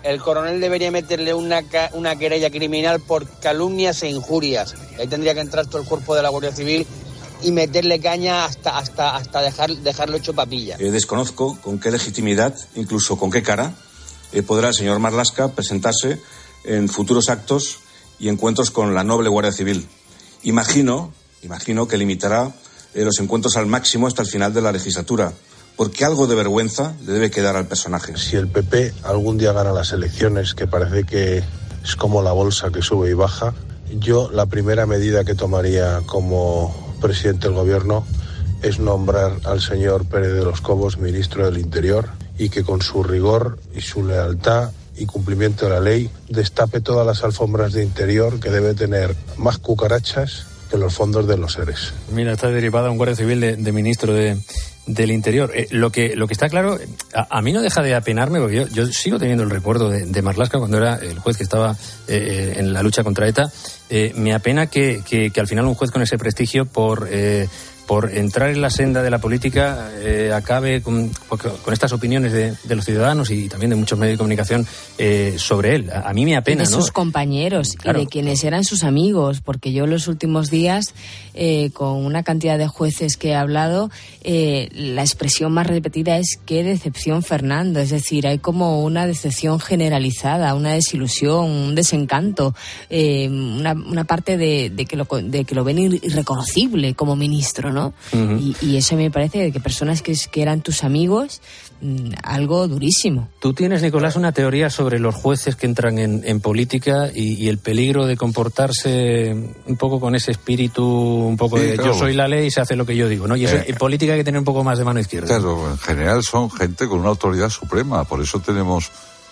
el coronel debería meterle una querella criminal por calumnias e injurias. Ahí tendría que entrar todo el cuerpo de la Guardia Civil y meterle caña hasta dejarlo hecho papilla. Desconozco con qué legitimidad, incluso con qué cara, podrá el señor Marlaska presentarse en futuros actos y encuentros con la noble Guardia Civil. Imagino que limitará los encuentros al máximo hasta el final de la legislatura, porque algo de vergüenza le debe quedar al personaje. Si el PP algún día gana las elecciones, que parece que es como la bolsa que sube y baja, yo la primera medida que tomaría como presidente del gobierno es nombrar al señor Pérez de los Cobos ministro del Interior y que con su rigor y su lealtad y cumplimiento de la ley destape todas las alfombras de interior, que debe tener más cucarachas que los fondos de los seres. Mira, está derivada un guardia civil de ministro del Interior. Lo que está claro, a mí no deja de apenarme, porque yo sigo teniendo el recuerdo de Marlaska cuando era el juez que estaba en la lucha contra ETA. Me apena que al final un juez con ese prestigio por entrar en la senda de la política acabe con estas opiniones de los ciudadanos y también de muchos medios de comunicación sobre él. A mí me apena, de ¿no? sus compañeros, claro, y de quienes eran sus amigos, porque yo los últimos días, con una cantidad de jueces que he hablado, la expresión más repetida es qué decepción, Fernando. Es decir, hay como una decepción generalizada, una desilusión, un desencanto, una parte de que lo ven irreconocible como ministro, ¿no? Uh-huh. Y eso me parece que personas que eran tus amigos, algo durísimo. Tú tienes, Nicolás, una teoría sobre los jueces que entran en política y el peligro de comportarse un poco con ese espíritu, un poco de claro, yo soy la ley y se hace lo que yo digo, ¿no? Y eso en política hay que tener un poco más de mano izquierda. Claro, en general son gente con una autoridad suprema, por eso tenemos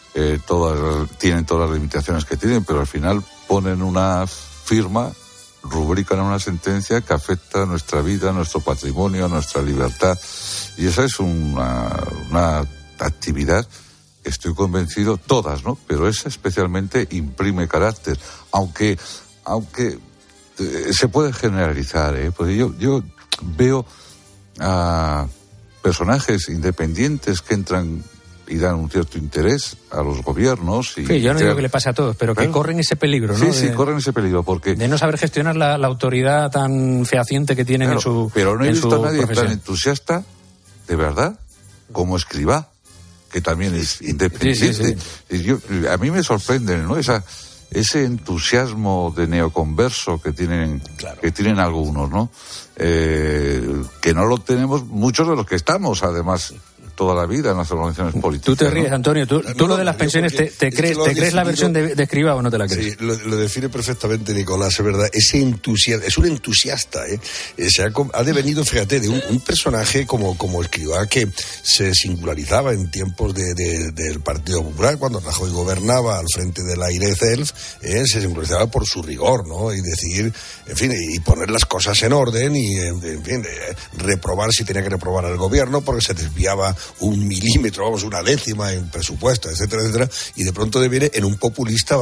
tienen todas las limitaciones que tienen, pero al final ponen una firma, rubrican una sentencia que afecta a nuestra vida, a nuestro patrimonio, a nuestra libertad. Y esa es una actividad que estoy convencido, todas, ¿no? Pero esa especialmente imprime carácter. Aunque se puede generalizar, porque yo veo a personajes independientes que entran y dan un cierto interés a los gobiernos. Y sí, yo no digo que le pase a todos, pero que corren ese peligro, ¿no? Sí, corren ese peligro, porque de no saber gestionar la autoridad tan fehaciente que tienen en su pero no he visto a nadie profesión tan entusiasta, de verdad, como Escrivá, que también es independiente. Sí. A mí me sorprenden, ¿no? Ese entusiasmo de neoconverso que tienen algunos, ¿no? Que no lo tenemos muchos de los que estamos, además, toda la vida en las organizaciones políticas. Tú te ríes, ¿no? Antonio, tú lo de las pensiones, ¿te crees la versión de Escrivá o no te la crees? Sí, lo define perfectamente Nicolás, es verdad. Ese entusiasmo, es un entusiasta, ha devenido, fíjate, de un personaje como Escrivá, que se singularizaba en tiempos del Partido Popular, cuando Rajoy gobernaba al frente de la AIRE-CELF, se singularizaba por su rigor, ¿no? Y decidir, en fin, y poner las cosas en orden y, en fin, reprobar si tenía que reprobar al gobierno porque se desviaba un milímetro, una décima en presupuesto, etcétera, etcétera, y de pronto deviene en un populista,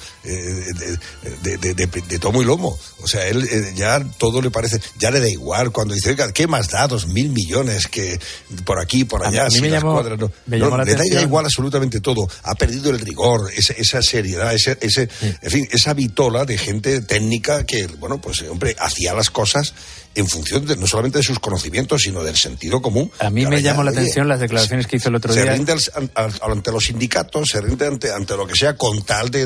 de tomo y lomo. O sea, él ya todo le parece, ya le da igual cuando dice, oiga, ¿qué más da? 2.000 millones que por aquí, por allá, a mí me llamó la le atención. da igual absolutamente todo. Ha perdido el rigor, esa seriedad, en fin, esa vitola de gente técnica que, bueno, pues, hombre, hacía las cosas en función no solamente de sus conocimientos, sino del sentido común. A mí me llamó la atención las declaraciones que hizo el otro día. Se rinde ante los sindicatos, se rinde ante lo que sea, con tal de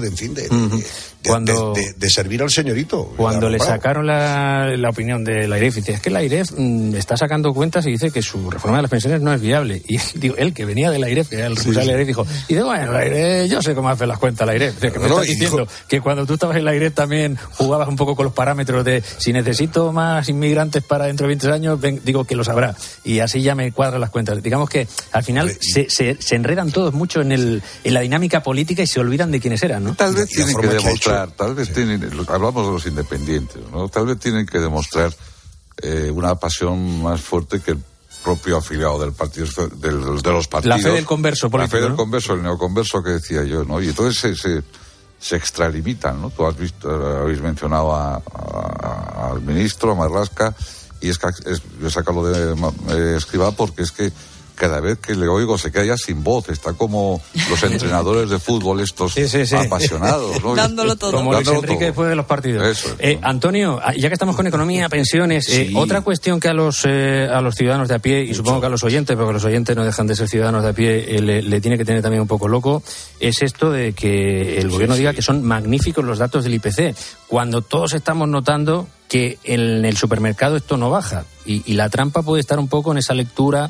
servir al señorito. Cuando le sacaron la opinión de la AIREF, dice, es que la AIREF está sacando cuentas y dice que su reforma de las pensiones no es viable. Y él que venía de la AIREF, que era el responsable de la AIREF, dijo, bueno, la AIREF, yo sé cómo hacer las cuentas la AIREF. Que me estás diciendo que cuando tú estabas en la AIREF también jugabas un poco con los parámetros de si necesito más inmigrantes para dentro de 20 años, digo que lo sabrá. Y así ya me cuadran las cuentas. Digamos que al final se enredan todos mucho en la dinámica política y se olvidan de quiénes eran, ¿no? Tal vez tienen que demostrar, hablamos de los independientes, ¿no? Tal vez tienen que demostrar una pasión más fuerte que el propio afiliado del partido, de los partidos. La fe del converso político, la fe del converso, el neoconverso que decía yo, ¿no? Y entonces se extralimitan, ¿no? Tú habéis mencionado al ministro, a Marlaska, y es que yo saco lo de Escrivá porque es que cada vez que le oigo se queda ya sin voz, está como los entrenadores de fútbol estos apasionados, ¿no? Dándolo todo. Como Luis Enrique después de los partidos. Eso es, ¿no? Antonio, ya que estamos con economía, pensiones, otra cuestión que a los ciudadanos de a pie, y supongo que a los oyentes, porque los oyentes no dejan de ser ciudadanos de a pie, le tiene que tener también un poco loco, es esto de que el gobierno diga que son magníficos los datos del IPC, cuando todos estamos notando que en el supermercado esto no baja. Y la trampa puede estar un poco en esa lectura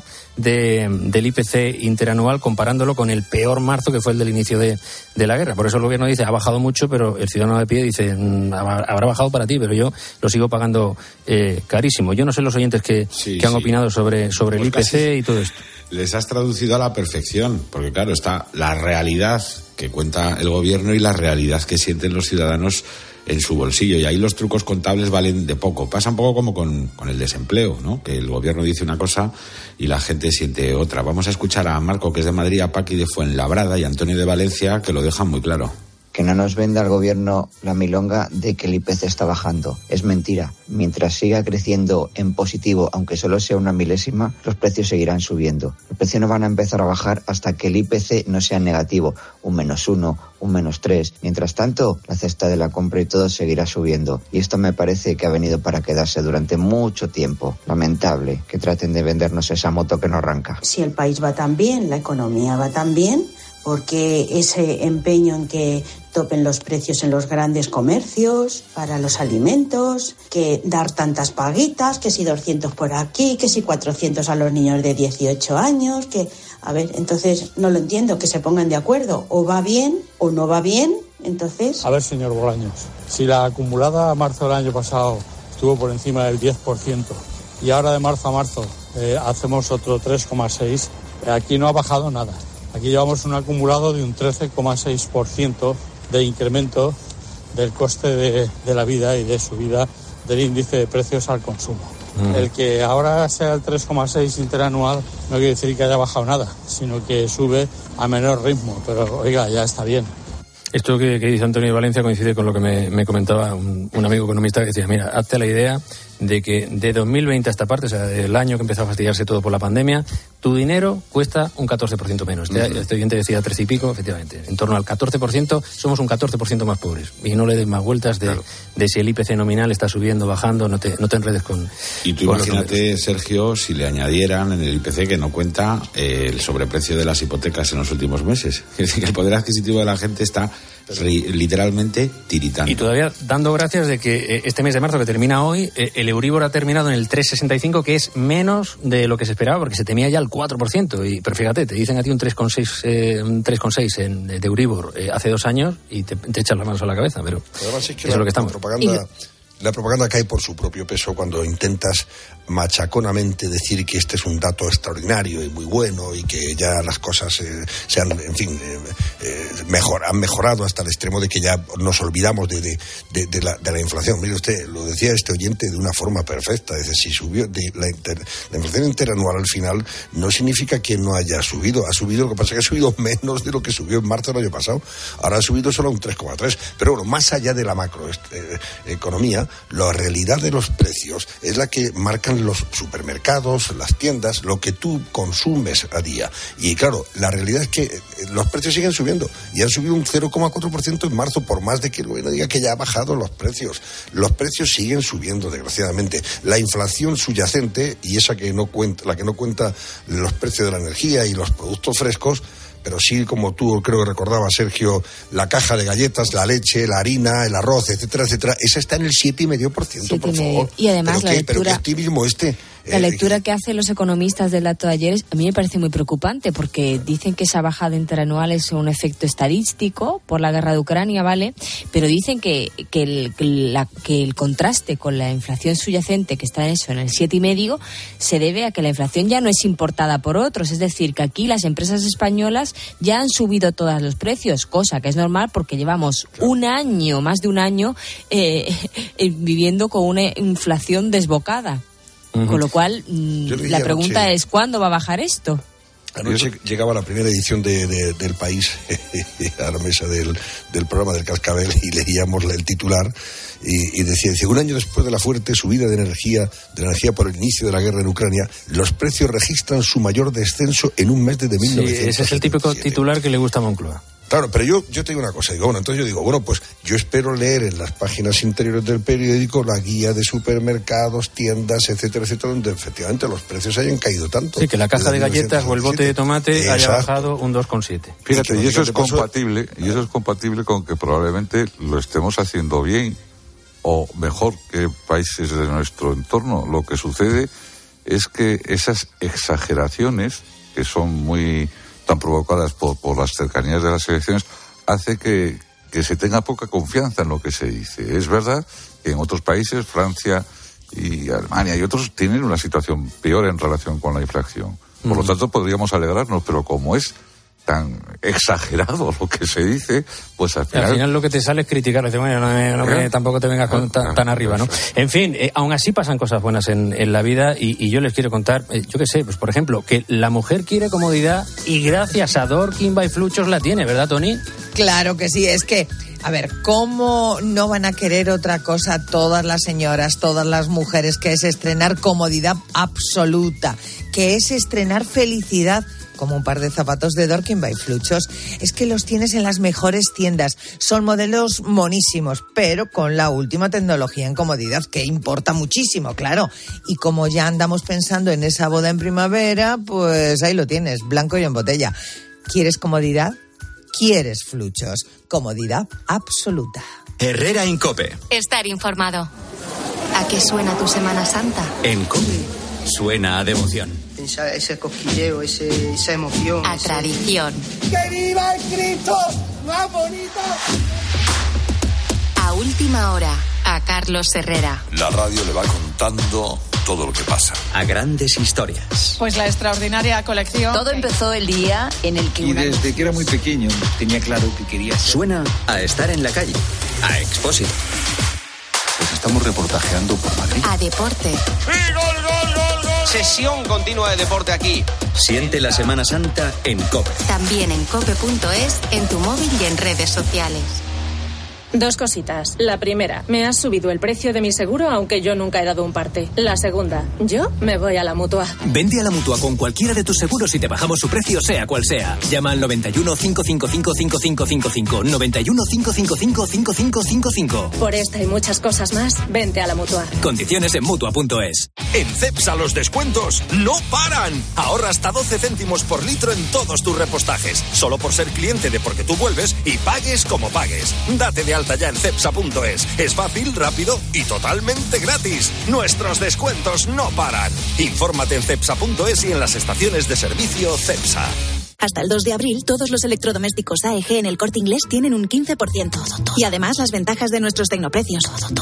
del IPC interanual comparándolo con el peor marzo que fue el del inicio de la guerra. Por eso el gobierno dice, ha bajado mucho, pero el ciudadano de pie dice, habrá bajado para ti, pero yo lo sigo pagando carísimo. Yo no sé los oyentes que han opinado sobre el IPC y todo esto. Les has traducido a la perfección, porque claro, está la realidad que cuenta el gobierno y la realidad que sienten los ciudadanos en su bolsillo, y ahí los trucos contables valen de poco. Pasa un poco como con el desempleo, ¿no? Que el gobierno dice una cosa y la gente siente otra. Vamos a escuchar a Marco, que es de Madrid, a Paqui de Fuenlabrada y a Antonio de Valencia, que lo dejan muy claro. Que no nos venda el gobierno la milonga de que el IPC está bajando. Es mentira. Mientras siga creciendo en positivo, aunque solo sea una milésima, los precios seguirán subiendo. Los precios no van a empezar a bajar hasta que el IPC no sea negativo, un -1, un -3. Mientras tanto, la cesta de la compra y todo seguirá subiendo. Y esto me parece que ha venido para quedarse durante mucho tiempo. Lamentable que traten de vendernos esa moto que no arranca. Si el país va tan bien, la economía va tan bien, porque ese empeño en que topen los precios en los grandes comercios, para los alimentos, que dar tantas paguitas, que si 200 por aquí, que si 400 a los niños de 18 años, que... A ver, entonces no lo entiendo, que se pongan de acuerdo, o va bien o no va bien, entonces... A ver, señor Bolaños, si la acumulada a marzo del año pasado estuvo por encima del 10%, y ahora de marzo a marzo hacemos otro 3,6%, aquí no ha bajado nada. Aquí llevamos un acumulado de un 13,6% de incremento del coste de la vida y de subida del índice de precios al consumo. El que ahora sea el 3,6 interanual no quiere decir que haya bajado nada, sino que sube a menor ritmo, pero oiga, ya está bien. Esto que dice Antonio de Valencia coincide con lo que me comentaba un amigo economista que decía, mira, hazte la idea de que de 2020 a esta parte, o sea, del año que empezó a fastidiarse todo por la pandemia, tu dinero cuesta un 14% menos. Este oyente decía 13 y pico, efectivamente. En torno al 14%, somos un 14% más pobres. Y no le des más vueltas de si el IPC nominal está subiendo, bajando, no te enredes con... Y tú imagínate, Sergio, si le añadieran en el IPC que no cuenta el sobreprecio de las hipotecas en los últimos meses. Es decir, que el poder adquisitivo de la gente está literalmente tiritando. Y todavía dando gracias de que este mes de marzo que termina hoy, el Euribor ha terminado en el 3,65, que es menos de lo que se esperaba, porque se temía ya el 4%. Pero fíjate, te dicen a ti un 3,6 de Euribor hace 2 años y te echas las manos a la cabeza, pero además es que eso es lo que estamos. La propaganda cae por su propio peso cuando intentas machaconamente decir que este es un dato extraordinario y muy bueno y que ya las cosas han mejorado hasta el extremo de que ya nos olvidamos de la inflación. Mire usted, lo decía este oyente de una forma perfecta. Es decir, si subió la inflación interanual al final no significa que no haya subido. Ha subido, lo que pasa es que ha subido menos de lo que subió en marzo del año pasado. Ahora ha subido solo un 3,3. Pero bueno, más allá de la macroeconomía, la realidad de los precios es la que marcan los supermercados, las tiendas, lo que tú consumes a día. Y claro, la realidad es que los precios siguen subiendo y han subido un 0,4% en marzo, por más de que el gobierno diga que ya ha bajado los precios. Los precios siguen subiendo, desgraciadamente. La inflación subyacente, y esa que no cuenta, la que no cuenta los precios de la energía y los productos frescos, pero sí, como tú creo que recordabas, Sergio, la caja de galletas, la leche, la harina, el arroz, etcétera, etcétera, esa está en el 7,5%, por favor. Y además ¿Pero qué optimismo La lectura que hacen los economistas del dato de ayer a mí me parece muy preocupante, porque dicen que esa bajada interanual es un efecto estadístico por la guerra de Ucrania, ¿vale? Pero dicen que el contraste con la inflación subyacente, que está en eso, en el 7,5, se debe a que la inflación ya no es importada por otros. Es decir, que aquí las empresas españolas ya han subido todos los precios, cosa que es normal porque llevamos más de un año viviendo con una inflación desbocada. Con lo cual, la pregunta es, ¿cuándo va a bajar esto? Anoche llegaba la primera edición del País a la mesa del programa del Cascabel y leíamos el titular y decía, un año después de la fuerte subida de la energía por el inicio de la guerra en Ucrania, los precios registran su mayor descenso en un mes desde 1977. Sí, ese es el típico titular que le gusta a Moncloa. Claro, pero yo te digo una cosa, pues yo espero leer en las páginas interiores del periódico la guía de supermercados, tiendas, etcétera, etcétera, donde efectivamente los precios hayan caído tanto. Sí, que la caja de galletas o el bote de tomate haya bajado un 2,7. Fíjate, y eso es compatible con que probablemente lo estemos haciendo bien o mejor que países de nuestro entorno. Lo que sucede es que esas exageraciones, que son tan provocadas por las cercanías de las elecciones, hace que se tenga poca confianza en lo que se dice. Es verdad que en otros países, Francia y Alemania y otros, tienen una situación peor en relación con la inflación. Por lo tanto, podríamos alegrarnos, pero como es tan exagerado lo que se dice, pues al final lo que te sale es criticar, decir, bueno, tampoco te vengas tan arriba, ¿no? En fin, aún así pasan cosas buenas en la vida y yo les quiero contar, yo qué sé, pues por ejemplo, que la mujer quiere comodidad y gracias a Dorking by Fluchos la tiene, ¿verdad, Toni? Claro que sí, es que, a ver, ¿cómo no van a querer otra cosa todas las señoras, todas las mujeres, que es estrenar comodidad absoluta, que es estrenar felicidad, como un par de zapatos de Dorking by Fluchos? Es que los tienes en las mejores tiendas. Son modelos monísimos, pero con la última tecnología en comodidad, que importa muchísimo, claro. Y como ya andamos pensando en esa boda en primavera, pues ahí lo tienes, blanco y en botella. ¿Quieres comodidad? ¿Quieres Fluchos? Comodidad absoluta. Herrera en COPE. Estar informado. ¿A qué suena tu Semana Santa? En COPE suena a devoción. Ese cosquilleo, esa emoción. A tradición. ¡Que viva el Cristo más bonito! A última hora, a Carlos Herrera. La radio le va contando todo lo que pasa. A grandes historias. Pues la extraordinaria colección. Todo empezó el día en el que... Y desde que era muy pequeño tenía claro que quería ser. Suena a estar en la calle. A Expósito. Pues estamos reportajeando por Madrid. A deporte. ¡Sí, gol! Sesión continua de deporte aquí. Siente la Semana Santa en COPE. También en cope.es, en tu móvil y en redes sociales. Dos cositas. La primera, me has subido el precio de mi seguro aunque yo nunca he dado un parte. La segunda, yo me voy a la Mutua. Vente a la Mutua con cualquiera de tus seguros y te bajamos su precio sea cual sea. Llama al 91 555 5555. 91 555 5555. Por esta y muchas cosas más, vente a la Mutua. Condiciones en Mutua.es. En Cepsa los descuentos no paran. Ahorra hasta 12 céntimos por litro en todos tus repostajes. Solo por ser cliente de Porque Tú Vuelves y pagues como pagues. Date de alta ya en Cepsa.es. Es fácil, rápido y totalmente gratis. Nuestros descuentos no paran. Infórmate en Cepsa.es y en las estaciones de servicio Cepsa. Hasta el 2 de abril, todos los electrodomésticos AEG en el Corte Inglés tienen un 15%. Y además, las ventajas de nuestros tecnoprecios.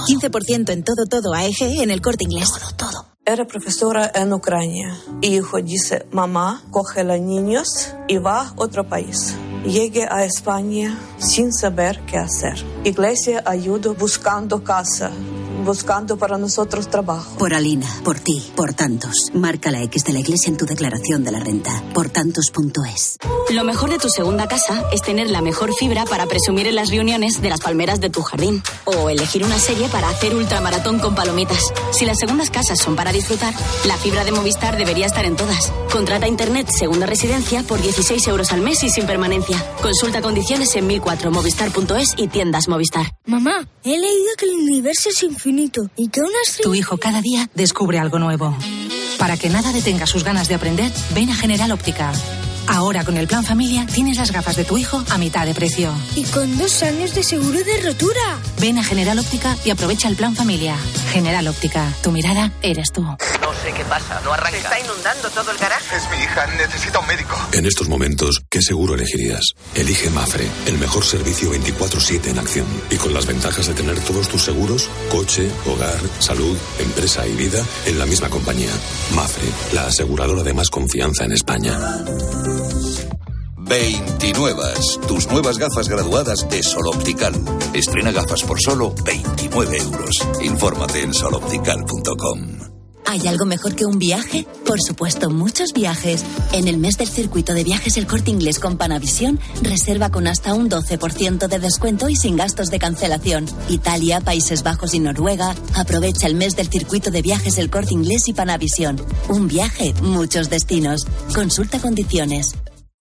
15% en todo AEG en el Corte Inglés. Era profesora en Ucrania. Hijo dice, mamá, coge a los niños y va a otro país. Llegué a España sin saber qué hacer. Iglesia ayudó buscando casa, buscando para nosotros trabajo. Por Alina, por ti, por tantos. Marca la X de la Iglesia en tu declaración de la renta. Portantos.es. Lo mejor de tu segunda casa es tener la mejor fibra para presumir en las reuniones de las palmeras de tu jardín. O elegir una serie para hacer ultramaratón con palomitas. Si las segundas casas son para disfrutar, la fibra de Movistar debería estar en todas. Contrata internet segunda residencia por 16 euros al mes y sin permanencia. Consulta condiciones en 1004movistar.es y tiendas Movistar. Mamá, he leído que el universo es infinito y que una estrella... Tu hijo cada día descubre algo nuevo. Para que nada detenga sus ganas de aprender, ven a General Óptica. Ahora con el Plan Familia tienes las gafas de tu hijo a mitad de precio. Y con 2 años de seguro de rotura. Ven a General Óptica y aprovecha el Plan Familia. General Óptica, tu mirada eres tú. No sé qué pasa, no arranca. ¿Se está inundando todo el garaje? Es mi hija, necesita un médico. En estos momentos, ¿qué seguro elegirías? Elige Mafre, el mejor servicio 24/7 en acción. Y con las ventajas de tener todos tus seguros, coche, hogar, salud, empresa y vida, en la misma compañía. Mafre, la aseguradora de más confianza en España. 29. Tus nuevas gafas graduadas de Sol Optical. Estrena gafas por solo 29 euros. Infórmate en soloptical.com. ¿Hay algo mejor que un viaje? Por supuesto, muchos viajes. En el mes del circuito de viajes El Corte Inglés con Panavisión, reserva con hasta un 12% de descuento y sin gastos de cancelación. Italia, Países Bajos y Noruega. Aprovecha el mes del circuito de viajes El Corte Inglés y Panavisión. Un viaje, muchos destinos. Consulta condiciones.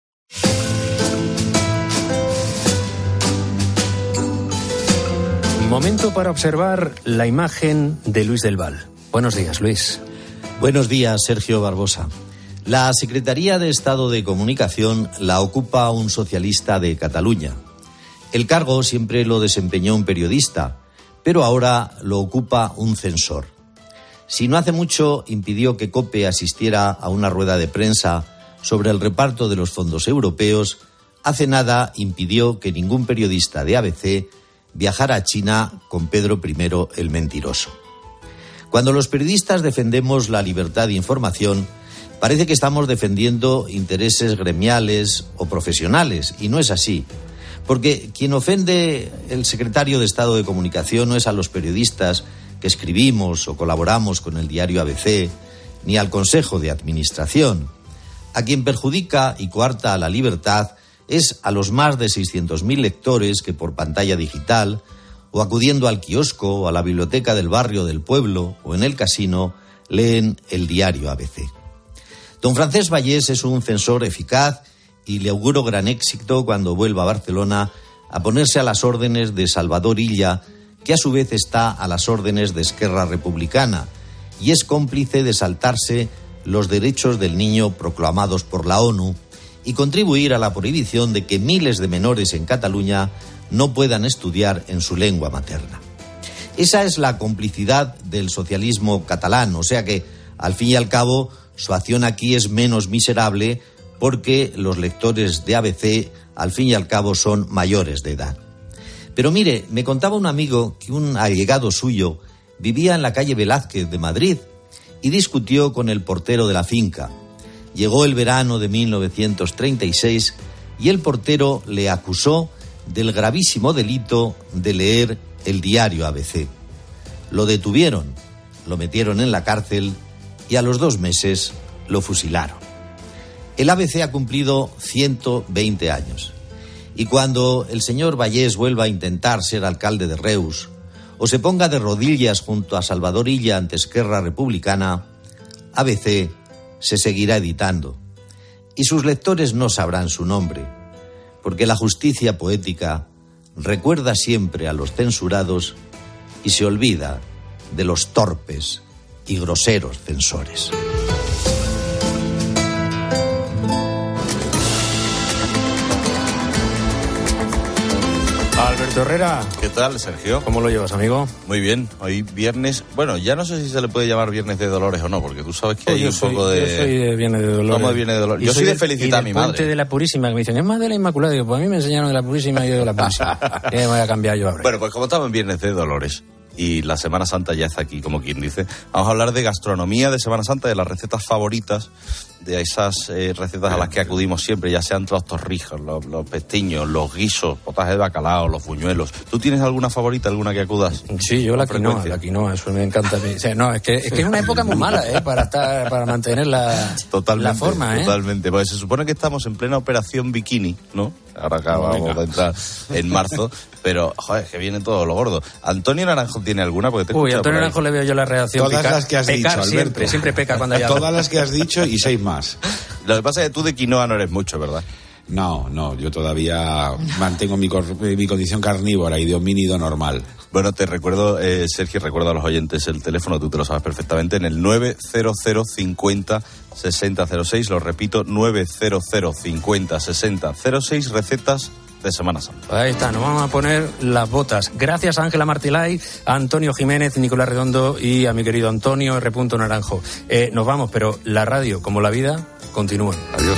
Momento para observar la imagen de Luis del Val. Buenos días, Luis. Buenos días, Sergio Barbosa. La Secretaría de Estado de Comunicación la ocupa un socialista de Cataluña. El cargo siempre lo desempeñó un periodista, pero ahora lo ocupa un censor. Si no hace mucho impidió que COPE asistiera a una rueda de prensa sobre el reparto de los fondos europeos, hace nada impidió que ningún periodista de ABC viajara a China con Pedro I el Mentiroso. Cuando los periodistas defendemos la libertad de información, parece que estamos defendiendo intereses gremiales o profesionales, y no es así. Porque quien ofende el secretario de Estado de Comunicación no es a los periodistas que escribimos o colaboramos con el diario ABC, ni al Consejo de Administración. A quien perjudica y coarta la libertad es a los más de 600.000 lectores que por pantalla digital, o acudiendo al kiosco o a la biblioteca del barrio del pueblo o en el casino, leen el diario ABC. Don Francesc Vallès es un censor eficaz y le auguro gran éxito cuando vuelva a Barcelona a ponerse a las órdenes de Salvador Illa, que a su vez está a las órdenes de Esquerra Republicana y es cómplice de saltarse los derechos del niño proclamados por la ONU y contribuir a la prohibición de que miles de menores en Cataluña no puedan estudiar en su lengua materna. Esa es la complicidad del socialismo catalán, o sea que, al fin y al cabo, su acción aquí es menos miserable porque los lectores de ABC, al fin y al cabo, son mayores de edad. Pero mire, me contaba un amigo que un allegado suyo vivía en la calle Velázquez de Madrid y discutió con el portero de la finca. Llegó el verano de 1936 y el portero le acusó del gravísimo delito de leer el diario ABC. Lo detuvieron, lo metieron en la cárcel y a los 2 meses lo fusilaron. El ABC ha cumplido 120 años y cuando el señor Vallès vuelva a intentar ser alcalde de Reus o se ponga de rodillas junto a Salvador Illa ante Esquerra Republicana, ABC se seguirá editando y sus lectores no sabrán su nombre, porque la justicia poética recuerda siempre a los censurados y se olvida de los torpes y groseros censores. Alberto Herrera. ¿Qué tal, Sergio? ¿Cómo lo llevas, amigo? Muy bien. Hoy viernes, bueno, ya no sé si se le puede llamar Viernes de Dolores o no, porque tú sabes que hay un poco de... Yo soy de Viernes de Dolores. ¿Cómo de Viernes de Dolores? Yo soy de felicitar a mi madre. Puente de la Purísima, que me dicen, es más de la Inmaculada. Digo, pues a mí me enseñaron de la Purísima y yo de la Purísima. ¿Qué me voy a cambiar yo ahora? Bueno, pues como estamos en Viernes de Dolores y la Semana Santa ya está aquí, como quien dice, vamos a hablar de gastronomía de Semana Santa, de las recetas favoritas, de esas recetas a las que acudimos siempre, ya sean los torrijos, los pestiños, los guisos, potaje de bacalao, los buñuelos. ¿Tú tienes alguna favorita, alguna que acudas? Sí, yo la quinoa, eso me encanta. O sea, no, es que es una época muy mala, para mantener la forma, Totalmente, pues se supone que estamos en plena operación bikini, ¿no? Ahora acabamos de entrar en marzo, pero, joder, que viene todo lo gordo. ¿Antonio Naranjo tiene alguna? Porque te Antonio Naranjo le veo yo la reacción. Todas las que has dicho, Alberto. Siempre peca cuando haya... Todas las que has dicho y 6 más. Lo que pasa es que tú de quinoa no eres mucho, ¿verdad? No, yo todavía mantengo mi condición carnívora y de homínido normal. Bueno, te recuerdo, Sergio, recuerdo a los oyentes el teléfono, tú te lo sabes perfectamente, en el 900 50 60 06, lo repito, 900 50 60 06, recetas de Semana Santa. Ahí está, nos vamos a poner las botas. Gracias a Ángela Martilay, a Antonio Jiménez, Nicolás Redondo y a mi querido Antonio R. Naranjo. Nos vamos, pero la radio, como la vida, continúa. Adiós.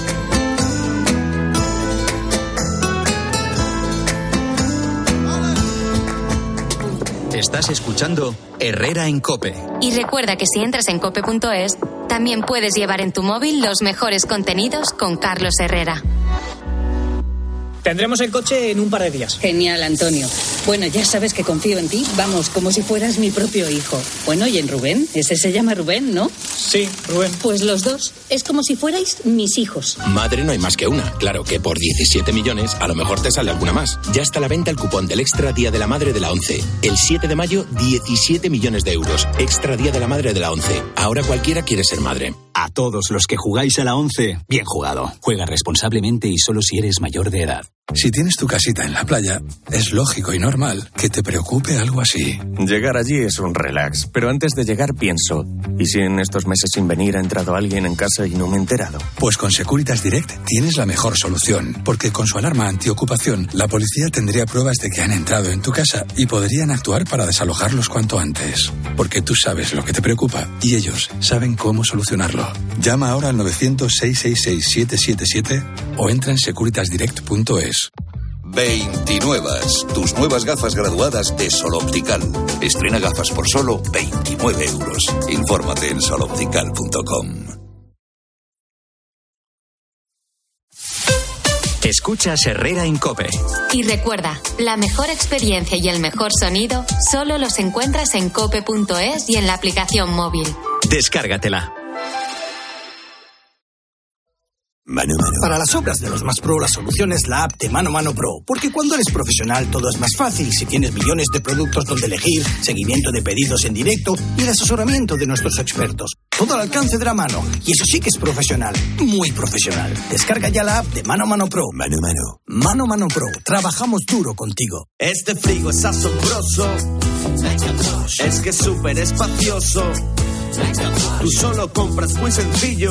Estás escuchando Herrera en COPE. Y recuerda que si entras en cope.es, también puedes llevar en tu móvil los mejores contenidos con Carlos Herrera. Tendremos el coche en un par de días. Genial, Antonio. Bueno, ya sabes que confío en ti. Vamos, como si fueras mi propio hijo. Bueno, ¿y en Rubén? Ese se llama Rubén, ¿no? Sí, Rubén. Pues los dos. Es como si fuerais mis hijos. Madre no hay más que una. Claro que por 17 millones a lo mejor te sale alguna más. Ya está a la venta el cupón del Extra Día de la Madre de la ONCE. El 7 de mayo, 17 millones de euros. Extra Día de la Madre de la ONCE. Ahora cualquiera quiere ser madre. A todos los que jugáis a la ONCE, bien jugado. Juega responsablemente y solo si eres mayor de edad. Si tienes tu casita en la playa, es lógico y normal que te preocupe algo así. Llegar allí es un relax, pero antes de llegar pienso, ¿y si en estos meses sin venir ha entrado alguien en casa y no me he enterado? Pues con Securitas Direct tienes la mejor solución, porque con su alarma antiocupación, la policía tendría pruebas de que han entrado en tu casa y podrían actuar para desalojarlos cuanto antes. Porque tú sabes lo que te preocupa y ellos saben cómo solucionarlo. Llama ahora al 900-666-777 o entra en securitasdirect.es. 29. Tus nuevas gafas graduadas de Sol Optical. Estrena gafas por solo 29 euros. Infórmate en soloptical.com. Escuchas Herrera en COPE. Y recuerda, la mejor experiencia y el mejor sonido solo los encuentras en cope.es y en la aplicación móvil. Descárgatela. Mano Mano. Para las obras de los más pro, la solución es la app de Mano Mano Pro. Porque cuando eres profesional todo es más fácil. Si tienes millones de productos donde elegir, seguimiento de pedidos en directo y el asesoramiento de nuestros expertos. Todo al alcance de la mano. Y eso sí que es profesional. Muy profesional. Descarga ya la app de Mano Mano Pro. Mano Mano. Mano Mano Pro. Trabajamos duro contigo. Este frigo es asombroso. Es que es súper espacioso. Tú solo compras muy sencillo.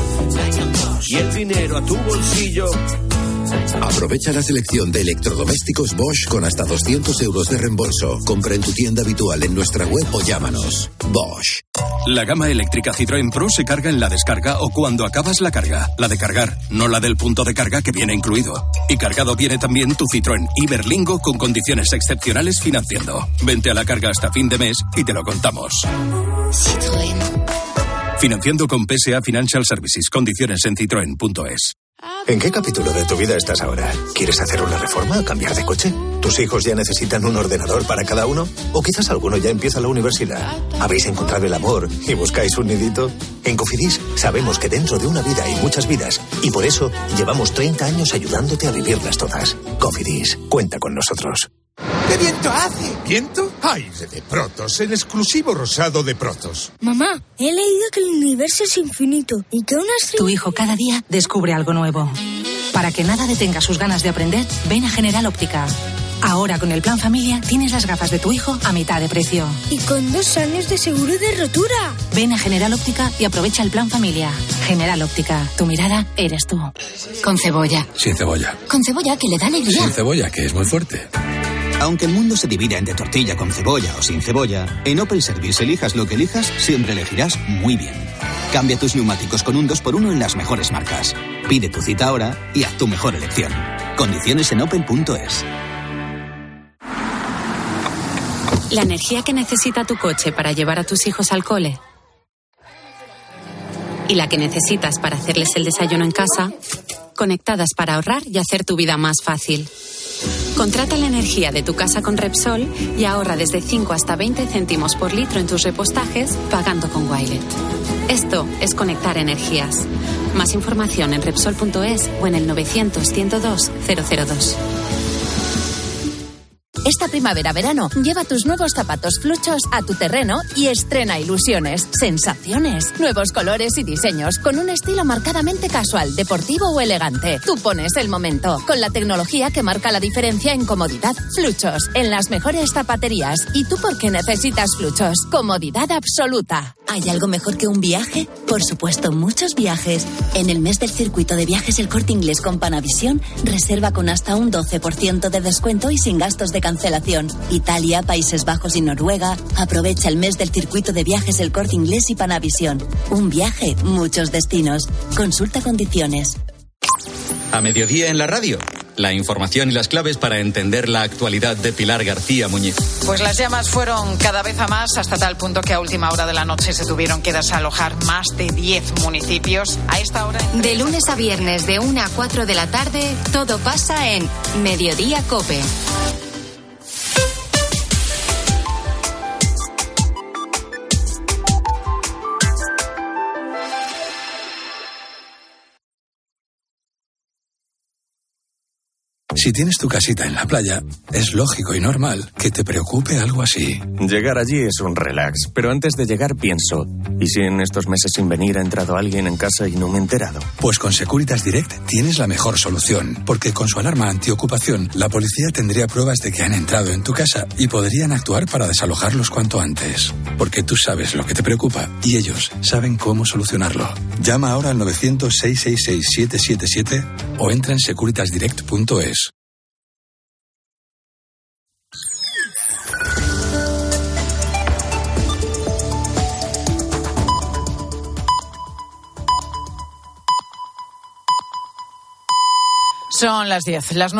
Y el dinero a tu bolsillo. Aprovecha la selección de electrodomésticos Bosch con hasta 200 euros de reembolso. Compra en tu tienda habitual, en nuestra web o llámanos. Bosch. La gama eléctrica Citroën Pro se carga en la descarga o cuando acabas la carga. La de cargar, no la del punto de carga que viene incluido. Y cargado viene también tu Citroën Iberlingo con condiciones excepcionales financiando. Vente a la carga hasta fin de mes y te lo contamos. Citroën. Financiando con PSA Financial Services. Condiciones en citroen.es. ¿En qué capítulo de tu vida estás ahora? ¿Quieres hacer una reforma o cambiar de coche? ¿Tus hijos ya necesitan un ordenador para cada uno? ¿O quizás alguno ya empieza la universidad? ¿Habéis encontrado el amor y buscáis un nidito? En Cofidis sabemos que dentro de una vida hay muchas vidas y por eso llevamos 30 años ayudándote a vivirlas todas. Cofidis, cuenta con nosotros. ¡Qué viento hace! ¿Viento? Aire de Protos, el exclusivo rosado de Protos. Mamá, he leído que el universo es infinito y que una estrella... Tu hijo cada día descubre algo nuevo. Para que nada detenga sus ganas de aprender, ven a General Óptica. Ahora con el plan familia tienes las gafas de tu hijo a mitad de precio. Y con 2 años de seguro de rotura. Ven a General Óptica y aprovecha el plan familia. General Óptica, tu mirada eres tú. Con cebolla. Sin cebolla. Con cebolla, que le da alegría. Sin cebolla, que es muy fuerte. Aunque el mundo se divida entre tortilla con cebolla o sin cebolla, en Opel Service elijas lo que elijas, siempre elegirás muy bien. Cambia tus neumáticos con un 2x1 en las mejores marcas. Pide tu cita ahora y haz tu mejor elección. Condiciones en opel.es. La energía que necesita tu coche para llevar a tus hijos al cole y la que necesitas para hacerles el desayuno en casa, conectadas para ahorrar y hacer tu vida más fácil. Contrata la energía de tu casa con Repsol y ahorra desde 5 hasta 20 céntimos por litro en tus repostajes pagando con Wilet. Esto es conectar energías. Más información en Repsol.es o en el 900-102-002. Esta primavera-verano, lleva tus nuevos zapatos Fluchos a tu terreno y estrena ilusiones, sensaciones, nuevos colores y diseños con un estilo marcadamente casual, deportivo o elegante. Tú pones el momento, con la tecnología que marca la diferencia en comodidad. Fluchos, en las mejores zapaterías. ¿Y tú por qué necesitas Fluchos? Comodidad absoluta. ¿Hay algo mejor que un viaje? Por supuesto, muchos viajes. En el mes del circuito de viajes El Corte Inglés con Panavisión, reserva con hasta un 12% de descuento y sin gastos de cancelación. Italia, Países Bajos y Noruega. Aprovecha el mes del circuito de viajes El Corte Inglés y Panavisión. Un viaje, muchos destinos. Consulta condiciones. A mediodía en la radio, la información y las claves para entender la actualidad de Pilar García Muñiz. Pues las llamas fueron cada vez a más, hasta tal punto que a última hora de la noche se tuvieron que desalojar más de 10 municipios. A esta hora... De lunes a viernes, de 1 a 4 de la tarde, todo pasa en Mediodía COPE. Si tienes tu casita en la playa, es lógico y normal que te preocupe algo así. Llegar allí es un relax, pero antes de llegar pienso, ¿y si en estos meses sin venir ha entrado alguien en casa y no me he enterado? Pues con Securitas Direct tienes la mejor solución, porque con su alarma antiocupación, la policía tendría pruebas de que han entrado en tu casa y podrían actuar para desalojarlos cuanto antes. Porque tú sabes lo que te preocupa y ellos saben cómo solucionarlo. Llama ahora al 900-666-777 o entra en securitasdirect.es. Son las 10.